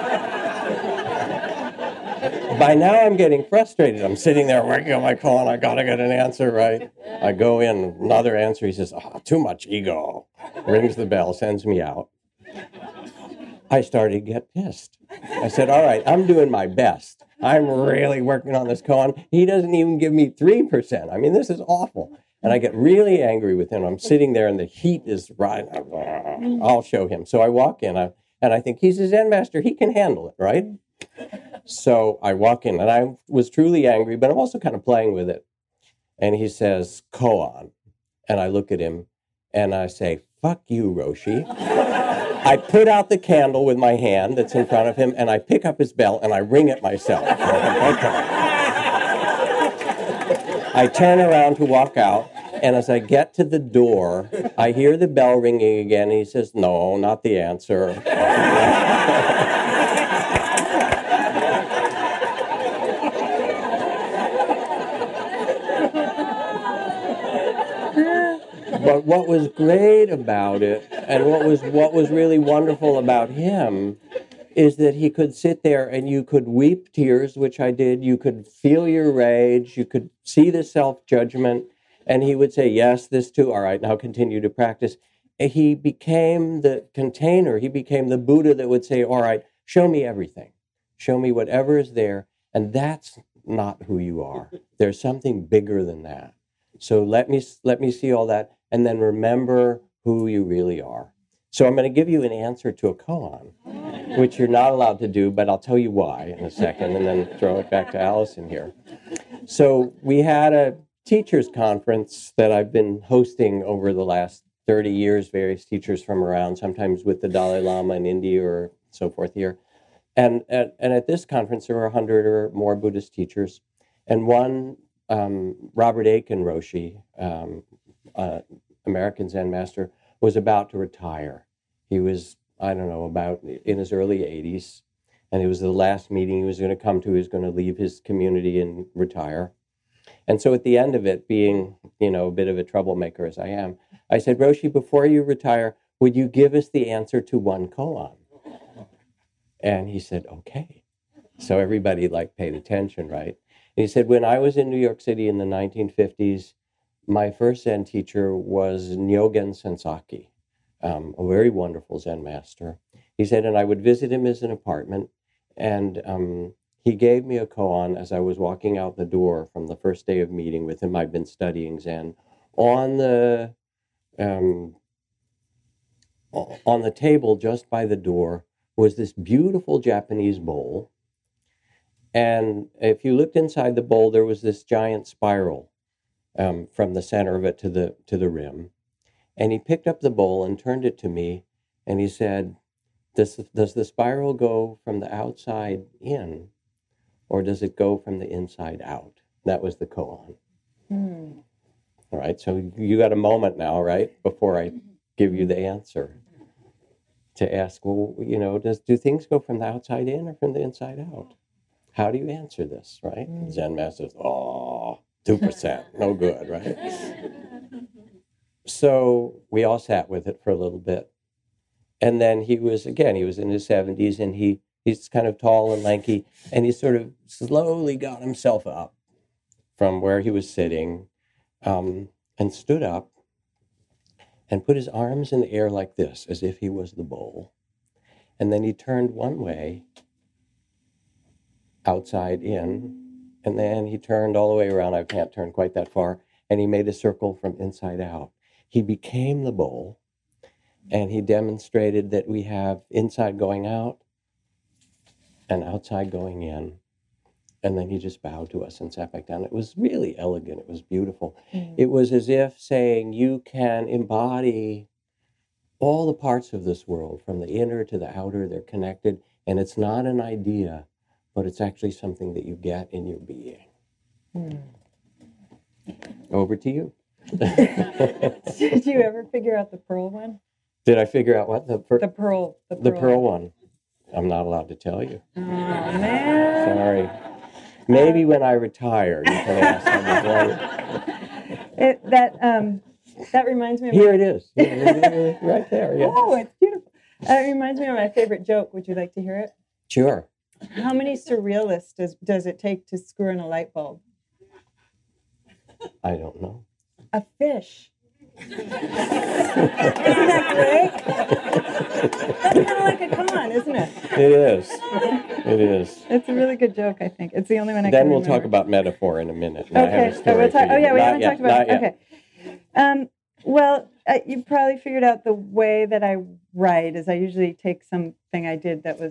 right? By now I'm getting frustrated. I'm sitting there working on my koan. I got to get an answer right. I go in, another answer. He says, oh, too much ego. Rings the bell, sends me out. I started to get pissed. I said, all right, I'm doing my best. I'm really working on this koan. He doesn't even give me three percent. I mean, this is awful. And I get really angry with him. I'm sitting there, and the heat is right. I'll show him. So I walk in, I, and I think he's a Zen master. He can handle it, right? So I walk in, and I was truly angry, but I'm also kind of playing with it. And he says, koan. And I look at him, and I say, fuck you, Roshi. I put out the candle with my hand that's in front of him, and I pick up his bell, and I ring it myself. I turn around to walk out, and as I get to the door, I hear the bell ringing again, and he says, no, not the answer. But what was great about it, and what was what was really wonderful about him, is that he could sit there and you could weep tears, which I did. You could feel your rage. You could see the self-judgment. And he would say, yes, this too. All right, now continue to practice. And he became the container. He became the Buddha that would say, all right, show me everything. Show me whatever is there. And that's not who you are. There's something bigger than that. So let me let me see all that. And then remember who you really are. So I'm going to give you an answer to a koan, which you're not allowed to do, but I'll tell you why in a second, and then throw it back to Allison here. So we had a teachers conference that I've been hosting over the last thirty years, various teachers from around, sometimes with the Dalai Lama in India or so forth here. And at, and at this conference, there were one hundred or more Buddhist teachers. And one, um, Robert Aiken Roshi, um, uh, American Zen master, was about to retire. He was, I don't know, about in his early eighties, and it was the last meeting he was going to come to. He was going to leave his community and retire. And so at the end of it, being, you know, a bit of a troublemaker as I am, I said, Roshi, before you retire, would you give us the answer to one koan? And he said, okay. So everybody like paid attention, right? And he said, when I was in New York City in the nineteen fifties, my first Zen teacher was Nyogen Sensaki, um, a very wonderful Zen master. He said, and I would visit him in an apartment, and um, he gave me a koan as I was walking out the door from the first day of meeting with him. I'd been studying Zen. On the um, on the table just by the door was this beautiful Japanese bowl. And if you looked inside the bowl, there was this giant spiral um, from the center of it to the to the rim. And he picked up the bowl and turned it to me, and he said, does, does the spiral go from the outside in, or does it go from the inside out? That was the koan. Mm. All right, so you got a moment now, right, before I give you the answer, to ask, well, you know, does do things go from the outside in or from the inside out? How do you answer this, right? Mm. Zen master says, oh, two percent, no good, right? So we all sat with it for a little bit. And then he was, again, he was in his seventies, and he he's kind of tall and lanky, and he sort of slowly got himself up from where he was sitting, um, and stood up and put his arms in the air like this, as if he was the bowl. And then he turned one way, outside in, and then he turned all the way around. I can't turn quite that far. And he made a circle from inside out. He became the bowl, and he demonstrated that we have inside going out and outside going in. And then he just bowed to us and sat back down. It was really elegant. It was beautiful. Mm. It was as if saying you can embody all the parts of this world, from the inner to the outer. They're connected, and it's not an idea, but it's actually something that you get in your being. Mm. Over to you. Did you ever figure out the pearl one? Did I figure out what? The, per- the pearl. The pearl. The pearl one. I'm not allowed to tell you. Oh, man. Sorry. Maybe when I retire, you can ask me. It, that, um, that reminds me of... Here my... it is. Yeah, right there. Yeah. Oh, it's beautiful. That reminds me of my favorite joke. Would you like to hear it? Sure. How many surrealists does, does it take to screw in a light bulb? I don't know. A fish. Isn't that great? That's kind of like a con, isn't it? It is. It is. It's a really good joke, I think. It's the only one I then can we'll remember. talk about metaphor in a minute. Okay. I have a story we'll talk, oh, yeah, we not haven't yet, talked about not it. yet. Okay. Um, well, uh, you probably figured out the way that I write is I usually take something I did that was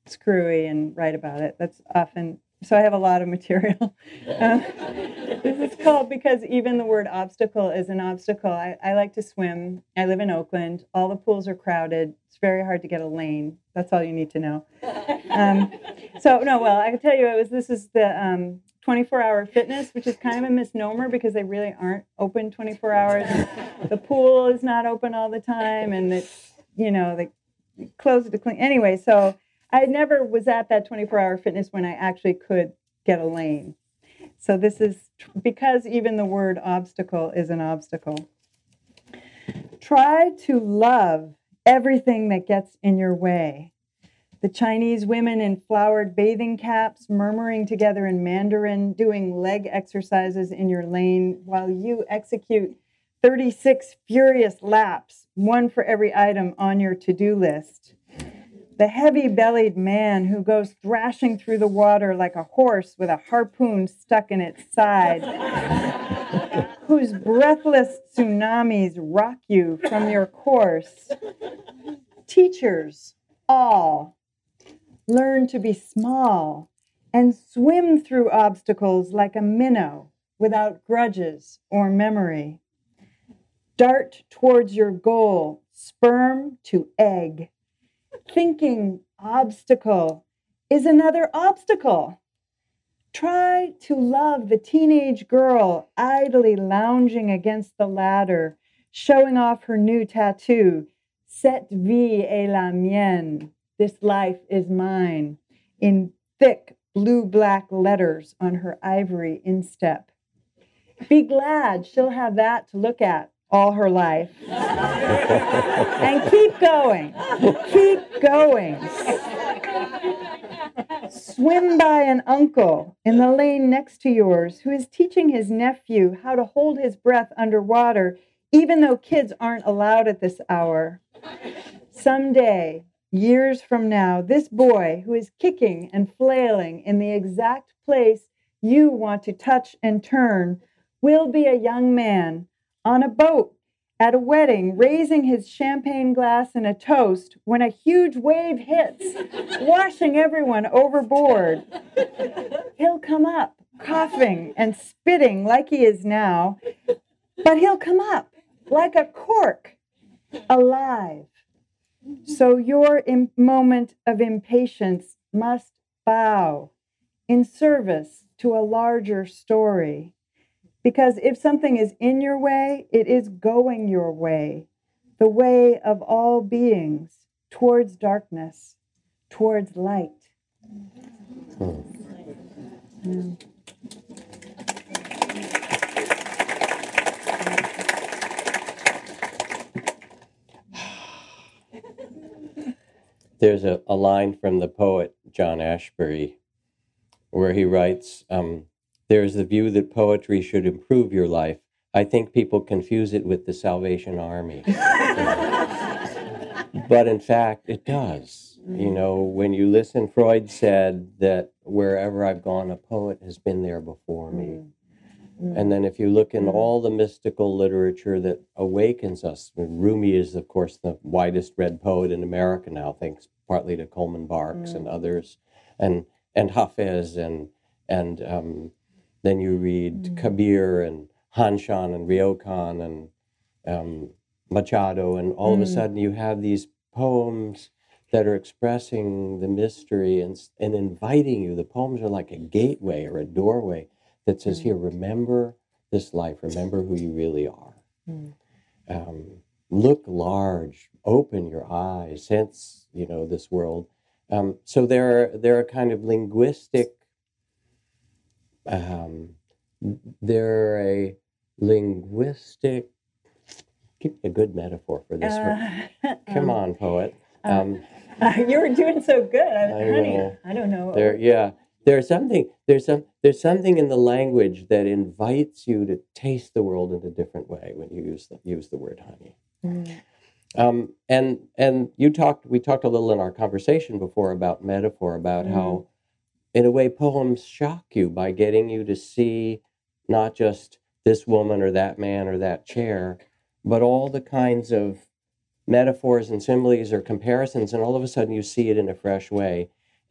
screwy and write about it. That's often, so I have a lot of material. Um, this is called Because Even the Word Obstacle is an Obstacle. I, I like to swim. I live in Oakland. All the pools are crowded. It's very hard to get a lane. That's all you need to know. Um, so, no, well, I can tell you, it was this is the um, twenty-four hour fitness, which is kind of a misnomer because they really aren't open twenty-four hours. The pool is not open all the time, and it's, you know, they close it to clean. Anyway, so I never was at that twenty-four hour fitness when I actually could get a lane. So this is Because Even the Word Obstacle is an Obstacle. Try to love everything that gets in your way. The Chinese women in flowered bathing caps, murmuring together in Mandarin, doing leg exercises in your lane while you execute thirty-six furious laps, one for every item on your to-do list. The heavy-bellied man who goes thrashing through the water like a horse with a harpoon stuck in its side, whose breathless tsunamis rock you from your course. Teachers, all, learn to be small and swim through obstacles like a minnow without grudges or memory. Dart towards your goal, sperm to egg. Thinking obstacle is another obstacle. Try to love the teenage girl idly lounging against the ladder, showing off her new tattoo, Cette vie est la mienne. This life is mine, in thick blue-black letters on her ivory instep. Be glad she'll have that to look at all her life. And keep going. Keep going. Swim by an uncle in the lane next to yours who is teaching his nephew how to hold his breath underwater, even though kids aren't allowed at this hour. Someday, years from now, this boy who is kicking and flailing in the exact place you want to touch and turn will be a young man on a boat at a wedding, raising his champagne glass in a toast when a huge wave hits, washing everyone overboard. He'll come up, coughing and spitting like he is now, but he'll come up like a cork, alive. So your im- moment of impatience must bow in service to a larger story. Because if something is in your way, it is going your way, the way of all beings, towards darkness, towards light. Yeah. There's a, a line from the poet John Ashbery where he writes, um, there's the view that poetry should improve your life. I think people confuse it with the Salvation Army. But in fact, it does. You know, when you listen, Freud said that wherever I've gone, a poet has been there before me. And then if you look in all the mystical literature that awakens us, Rumi is, of course, the widest read poet in America now, thanks partly to Coleman Barks mm. and others, and and Hafez, and and um, then you read mm. Kabir and Hanshan and Ryokan and um, Machado, and all mm. of a sudden you have these poems that are expressing the mystery and and inviting you. The poems are like a gateway or a doorway that says, here, remember this life, remember who you really are. Mm. Um, look large, open your eyes, sense, you know, this world. Um, so there are, there are kind of linguistic, um, there are a linguistic, give me a good metaphor for this. Uh, Come um, on, poet. Um, uh, you were doing so good. I, I honey, know. I don't know. There, yeah. There's something, there's some, there's something in the language that invites you to taste the world in a different way when you use the, use the word honey. Mm. Um, and, and you talked, we talked a little in our conversation before about metaphor, about mm. how, in a way, poems shock you by getting you to see not just this woman or that man or that chair, but all the kinds of metaphors and similes or comparisons, and all of a sudden you see it in a fresh way.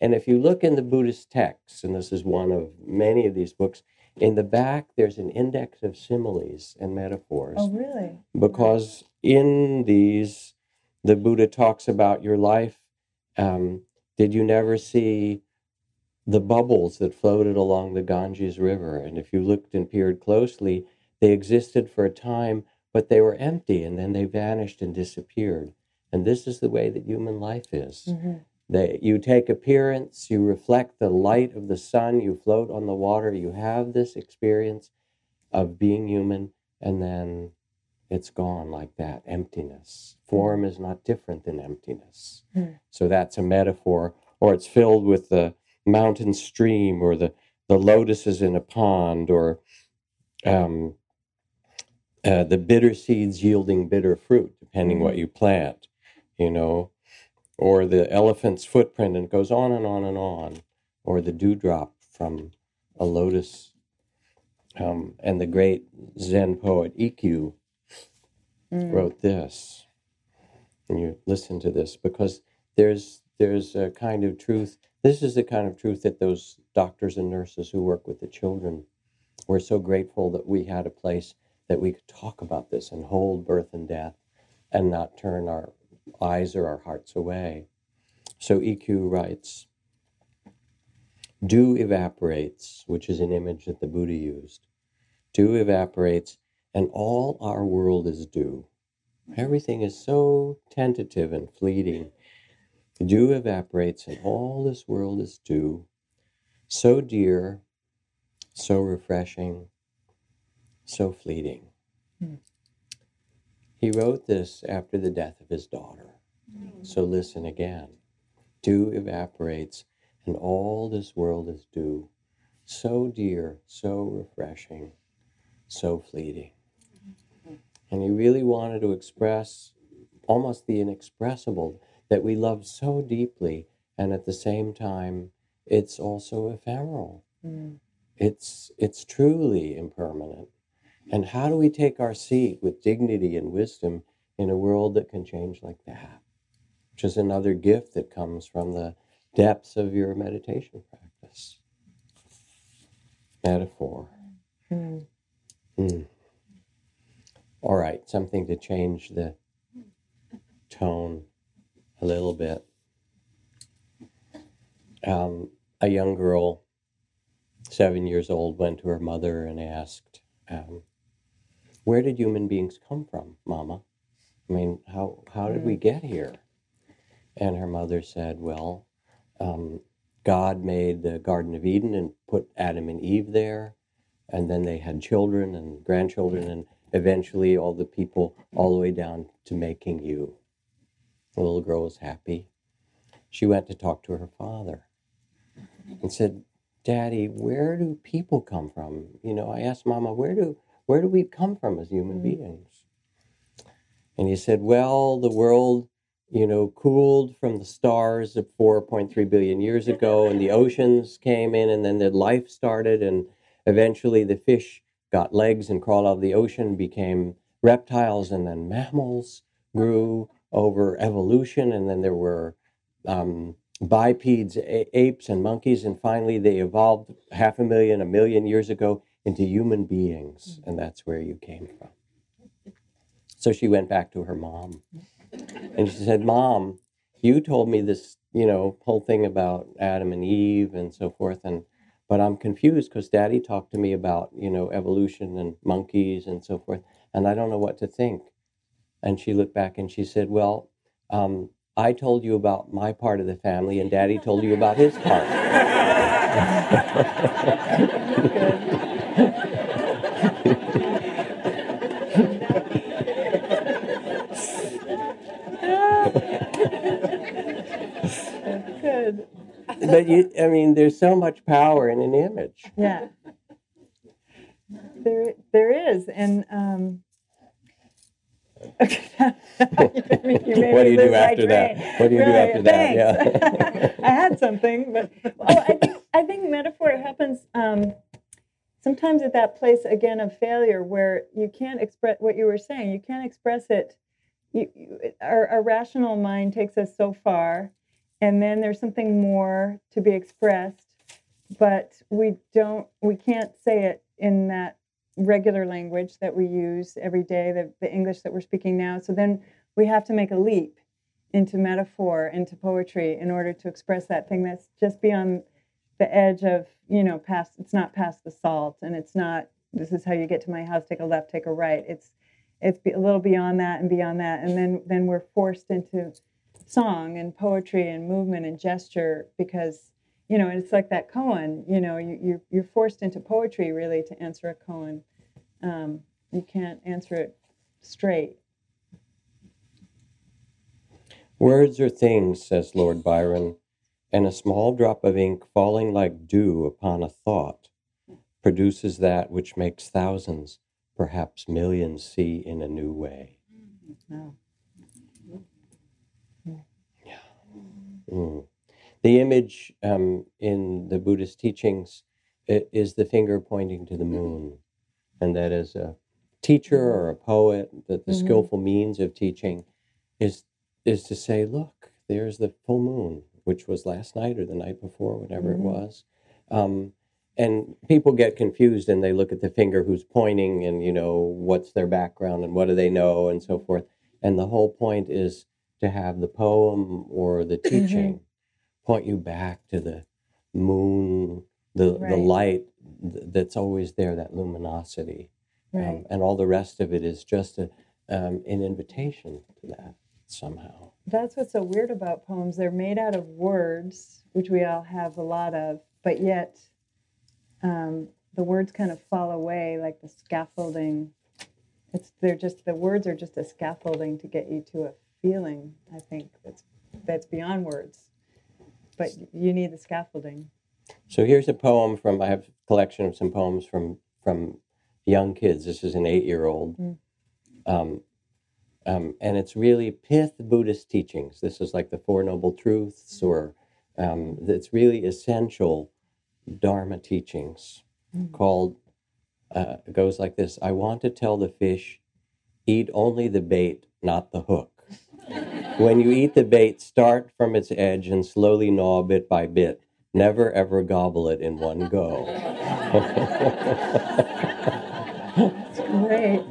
And if you look in the Buddhist texts, and this is one of many of these books, in the back there's an index of similes and metaphors. Oh, really? Because in these, the Buddha talks about your life. Um, did you never see the bubbles that floated along the Ganges River? And if you looked and peered closely, they existed for a time, but they were empty, and then they vanished and disappeared. And this is the way that human life is. Mm-hmm. They, you take appearance, you reflect the light of the sun, you float on the water, you have this experience of being human, and then it's gone like that, emptiness. Form is not different than emptiness. Mm. So that's a metaphor. Or it's filled with the mountain stream, or the, the lotuses in a pond, or um, uh, the bitter seeds yielding bitter fruit, depending mm-hmm. what you plant, you know. Or the elephant's footprint, and it goes on and on and on. Or the dewdrop from a lotus. Um, and the great Zen poet Ikkyu mm. wrote this. And you listen to this, because there's there's a kind of truth. This is the kind of truth that those doctors and nurses who work with the children, we're so grateful that we had a place that we could talk about this and hold birth and death and not turn our eyes or our hearts away. So Ikkyu writes, dew evaporates, which is an image that the Buddha used. Dew evaporates, and all our world is dew. Everything is so tentative and fleeting. Dew evaporates, and all this world is dew. So dear, so refreshing, so fleeting. Hmm. He wrote this after the death of his daughter. Mm. So listen again. Dew evaporates, and all this world is dew. So dear, so refreshing, so fleeting. And he really wanted to express almost the inexpressible, that we love so deeply, and at the same time, it's also ephemeral. Mm. It's it's truly impermanent. And how do we take our seat with dignity and wisdom in a world that can change like that? Which is another gift that comes from the depths of your meditation practice. Metaphor. Mm. Mm. All right, something to change the tone a little bit. Um, a young girl, seven years old, went to her mother and asked, um, where did human beings come from, Mama? I mean, how how did we get here? And her mother said, well, um, God made the Garden of Eden and put Adam and Eve there, and then they had children and grandchildren, and eventually all the people, all the way down to making you. The little girl was happy. She went to talk to her father and said, Daddy, where do people come from? You know, I asked Mama, where do where do we come from as human mm. beings? And he said, well, the world, you know, cooled from the stars of four point three billion years ago, and the oceans came in, and then the life started, and eventually the fish got legs and crawled out of the ocean, became reptiles, and then mammals grew over evolution, and then there were um, bipeds, a- apes, and monkeys, and finally they evolved half a million, a million years ago into human beings, and that's where you came from. So she went back to her mom, and she said, Mom, you told me this, you know, whole thing about Adam and Eve and so forth, and but I'm confused because Daddy talked to me about, you know, evolution and monkeys and so forth, and I don't know what to think. And she looked back and she said, well, um, I told you about my part of the family, and Daddy told you about his part. Good. But you, I mean, there's so much power in an image. Yeah. There, there is, and um, okay. you you what do you do after that? What do you really, do after thanks. that? Yeah. I had something, but oh, I think I think metaphor happens um, sometimes at that place again of failure where you can't express what you were saying. You can't express it. You, you, our, our rational mind takes us so far, and then there's something more to be expressed, but we don't, we can't say it in that regular language that we use every day, the, the English that we're speaking now. So then we have to make a leap into metaphor, into poetry, in order to express that thing that's just beyond the edge of, you know, past, it's not past the salt, and it's not, this is how you get to my house, take a left, take a right. It's it's a little beyond that and beyond that. And then, then we're forced into song and poetry and movement and gesture, because, you know, it's like that koan, you know, you, you're, you're forced into poetry really to answer a koan. Um, you can't answer it straight. Words are things, says Lord Byron, and a small drop of ink falling like dew upon a thought produces that which makes thousands, perhaps millions, see in a new way. Oh. Yeah. Mm. The image um, in the Buddhist teachings is the finger pointing to the moon, and that as a teacher or a poet, that the mm-hmm. skillful means of teaching is is to say, look, there's the full moon, which was last night or the night before, whatever mm-hmm. it was. Um, and people get confused, and they look at the finger who's pointing, and, you know, what's their background and what do they know and so forth. And the whole point is to have the poem or the teaching mm-hmm. point you back to the moon, the, right. the light th- that's always there, that luminosity. Right. Um, and all the rest of it is just a, um, an invitation to that somehow. That's what's so weird about poems. They're made out of words, which we all have a lot of, but yet um, the words kind of fall away like the scaffolding. It's they're just the words are just a scaffolding to get you to a feeling, I think, that's that's beyond words. But you need the scaffolding. So here's a poem from, I have a collection of some poems from, from young kids. This is an eight-year-old. Mm. Um, um, and it's really pith Buddhist teachings. This is like the Four Noble Truths, or um, it's really essential Dharma teachings mm. called, uh, it goes like this: I want to tell the fish, eat only the bait, not the hook. When you eat the bait, start from its edge and slowly gnaw bit by bit. Never ever gobble it in one go. That's great.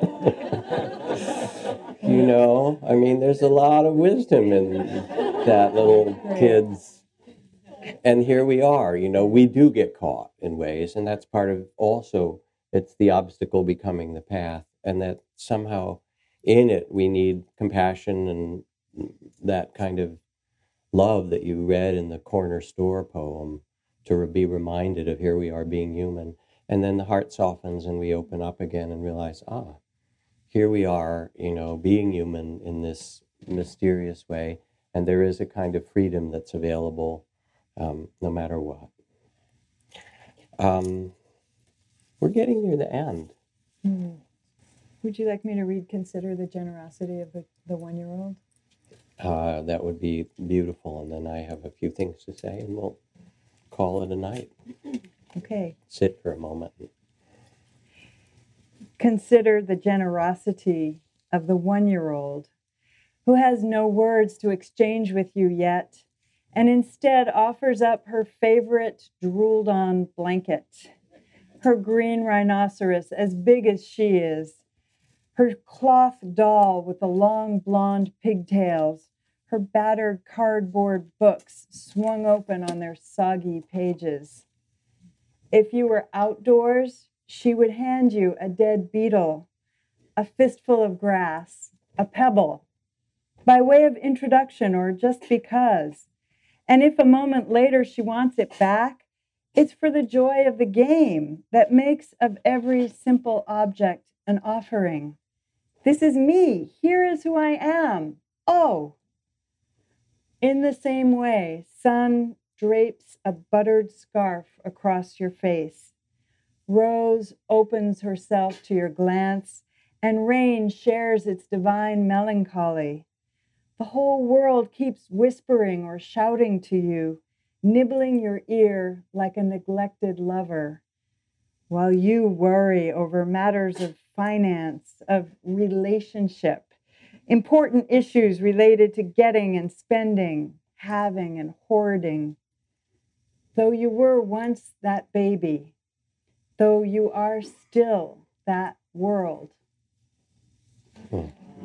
You know, I mean, there's a lot of wisdom in that little kid's. And here we are, you know, we do get caught in ways, and that's part of also, it's the obstacle becoming the path, and that somehow in it we need compassion and that kind of love that you read in the corner store poem to be reminded of here we are being human. And then the heart softens and we open up again and realize, ah, here we are, you know, being human in this mysterious way. And there is a kind of freedom that's available um, no matter what. Um, we're getting near the end. Mm. Would you like me to read Consider the Generosity of the, the One-Year-Old? Uh, that would be beautiful. And then I have a few things to say, and we'll call it a night. Okay. Sit for a moment. Consider the generosity of the one-year-old who has no words to exchange with you yet, and instead offers up her favorite drooled-on blanket, her green rhinoceros as big as she is, her cloth doll with the long blonde pigtails, her battered cardboard books swung open on their soggy pages. If you were outdoors, she would hand you a dead beetle, a fistful of grass, a pebble, by way of introduction or just because. And if a moment later she wants it back, it's for the joy of the game that makes of every simple object an offering. This is me. Here is who I am. Oh. In the same way, sun drapes a buttered scarf across your face. Rose opens herself to your glance, and rain shares its divine melancholy. The whole world keeps whispering or shouting to you, nibbling your ear like a neglected lover, while you worry over matters of finance, of relationship, important issues related to getting and spending, having and hoarding. Though you were once that baby, though you are still that world. Hmm.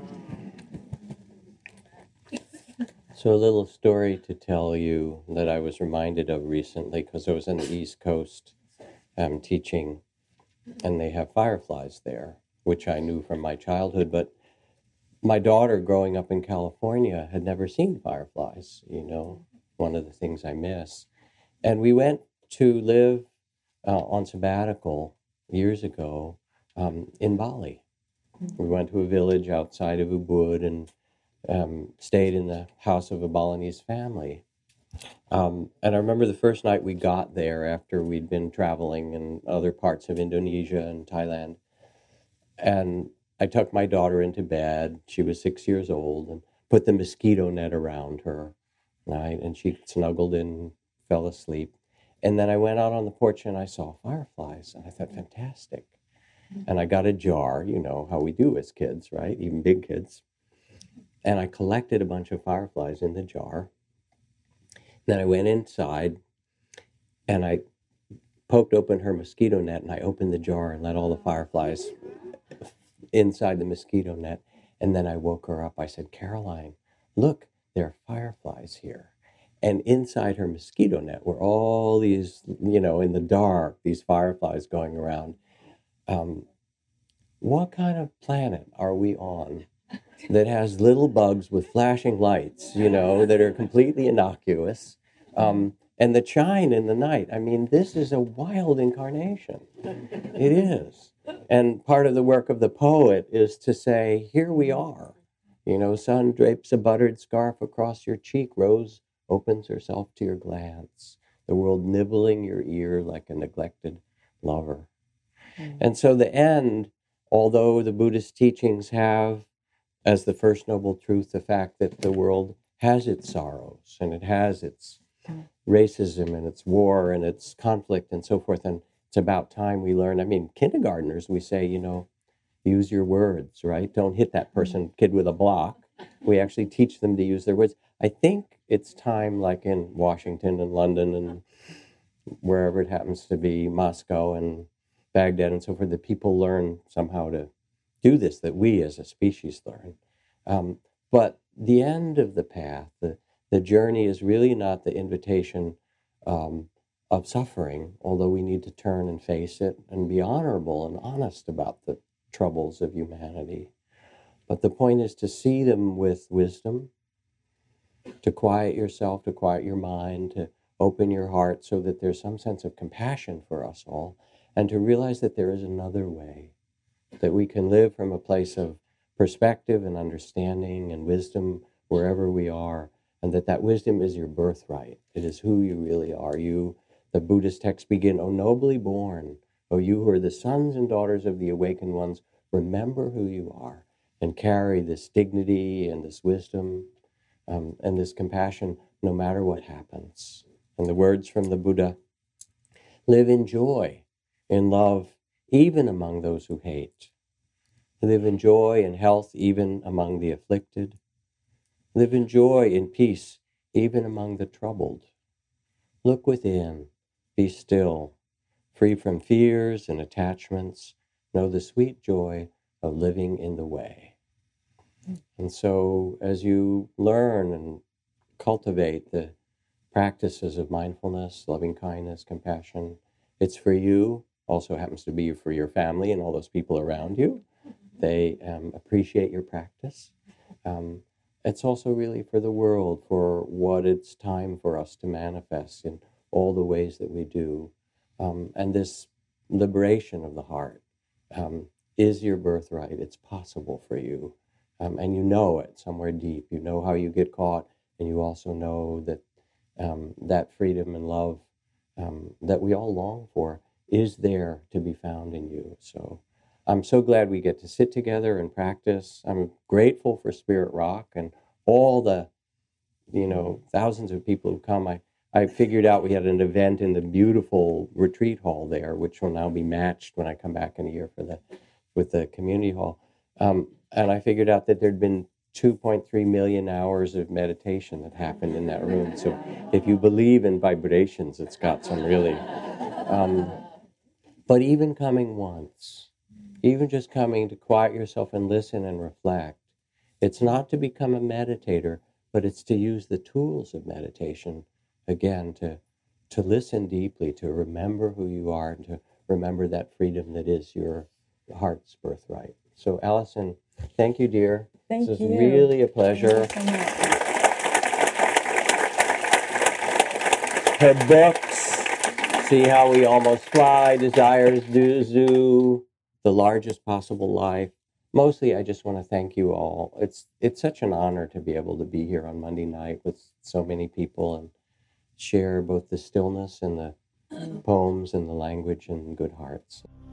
So a little story to tell you that I was reminded of recently, because I was on the East Coast um, teaching, and they have fireflies there, which I knew from my childhood. But my daughter, growing up in California, had never seen fireflies, you know, one of the things I miss. And we went to live uh, on sabbatical years ago um, in Bali. We went to a village outside of Ubud and um, stayed in the house of a Balinese family. Um, and I remember the first night we got there after we'd been traveling in other parts of Indonesia and Thailand. And I took my daughter into bed. She was six years old, and put the mosquito net around her. Right? And she snuggled in, fell asleep. And then I went out on the porch and I saw fireflies. And I thought, fantastic. And I got a jar, you know how we do as kids, right? Even big kids. And I collected a bunch of fireflies in the jar. Then I went inside and I poked open her mosquito net, and I opened the jar and let all the fireflies inside the mosquito net. And then I woke her up. I said, Caroline, look, there are fireflies here. And inside her mosquito net were all these, you know, in the dark, these fireflies going around. Um, what kind of planet are we on that has little bugs with flashing lights, you know, that are completely innocuous, um, and that shine in the night? I mean, this is a wild incarnation. It is. And part of the work of the poet is to say, here we are. You know, sun drapes a buttered scarf across your cheek, rose opens herself to your glance, the world nibbling your ear like a neglected lover. Mm. And so the end, although the Buddhist teachings have as the first noble truth the fact that the world has its sorrows and it has its racism and its war and its conflict and so forth, and it's about time we learn. I mean, kindergartners, we say, you know, use your words, right? Don't hit that person, kid with a block. We actually teach them to use their words. I think it's time, like in Washington and London and wherever it happens to be, Moscow and Baghdad and so forth, that people learn somehow to do this, that we as a species learn. Um, but the end of the path, the, the journey is really not the invitation um, of suffering, although we need to turn and face it and be honorable and honest about the troubles of humanity. But the point is to see them with wisdom, to quiet yourself, to quiet your mind, to open your heart so that there's some sense of compassion for us all, and to realize that there is another way, that we can live from a place of perspective and understanding and wisdom wherever we are, and that that wisdom is your birthright. It is who you really are. You, the Buddhist texts begin, O nobly born, O you who are the sons and daughters of the awakened ones, remember who you are and carry this dignity and this wisdom um, and this compassion no matter what happens. And the words from the Buddha, live in joy, in love, even among those who hate. Live in joy and health even among the afflicted. Live in joy and peace even among the troubled. Look within, be still, free from fears and attachments. Know the sweet joy of living in the way. And so as you learn and cultivate the practices of mindfulness, loving kindness, compassion, it's for you, also happens to be for your family and all those people around you. They um, appreciate your practice. Um, it's also really for the world, for what it's time for us to manifest in all the ways that we do. Um, and this liberation of the heart um, is your birthright. It's possible for you. Um, and you know it somewhere deep. You know how you get caught, and you also know that um, that freedom and love um, that we all long for is there to be found in you. So I'm so glad we get to sit together and practice. I'm grateful for Spirit Rock and all the, you know, thousands of people who come. I, I figured out we had an event in the beautiful retreat hall there, which will now be matched when I come back in a year for the, with the community hall. Um, and I figured out that there'd been two point three million hours of meditation that happened in that room. So if you believe in vibrations, it's got some really... Um, but even coming once, even just coming to quiet yourself and listen and reflect, it's not to become a meditator, but it's to use the tools of meditation, again, to, to listen deeply, to remember who you are, and to remember that freedom that is your heart's birthright. So, Allison, thank you, dear. Thank this you. is really a pleasure. Thank you so much. Her books, See How We Almost Fly, Desires Do Zoo, The Largest Possible Life. Mostly, I just want to thank you all. It's it's such an honor to be able to be here on Monday night with so many people and share both the stillness and the poems and the language and good hearts.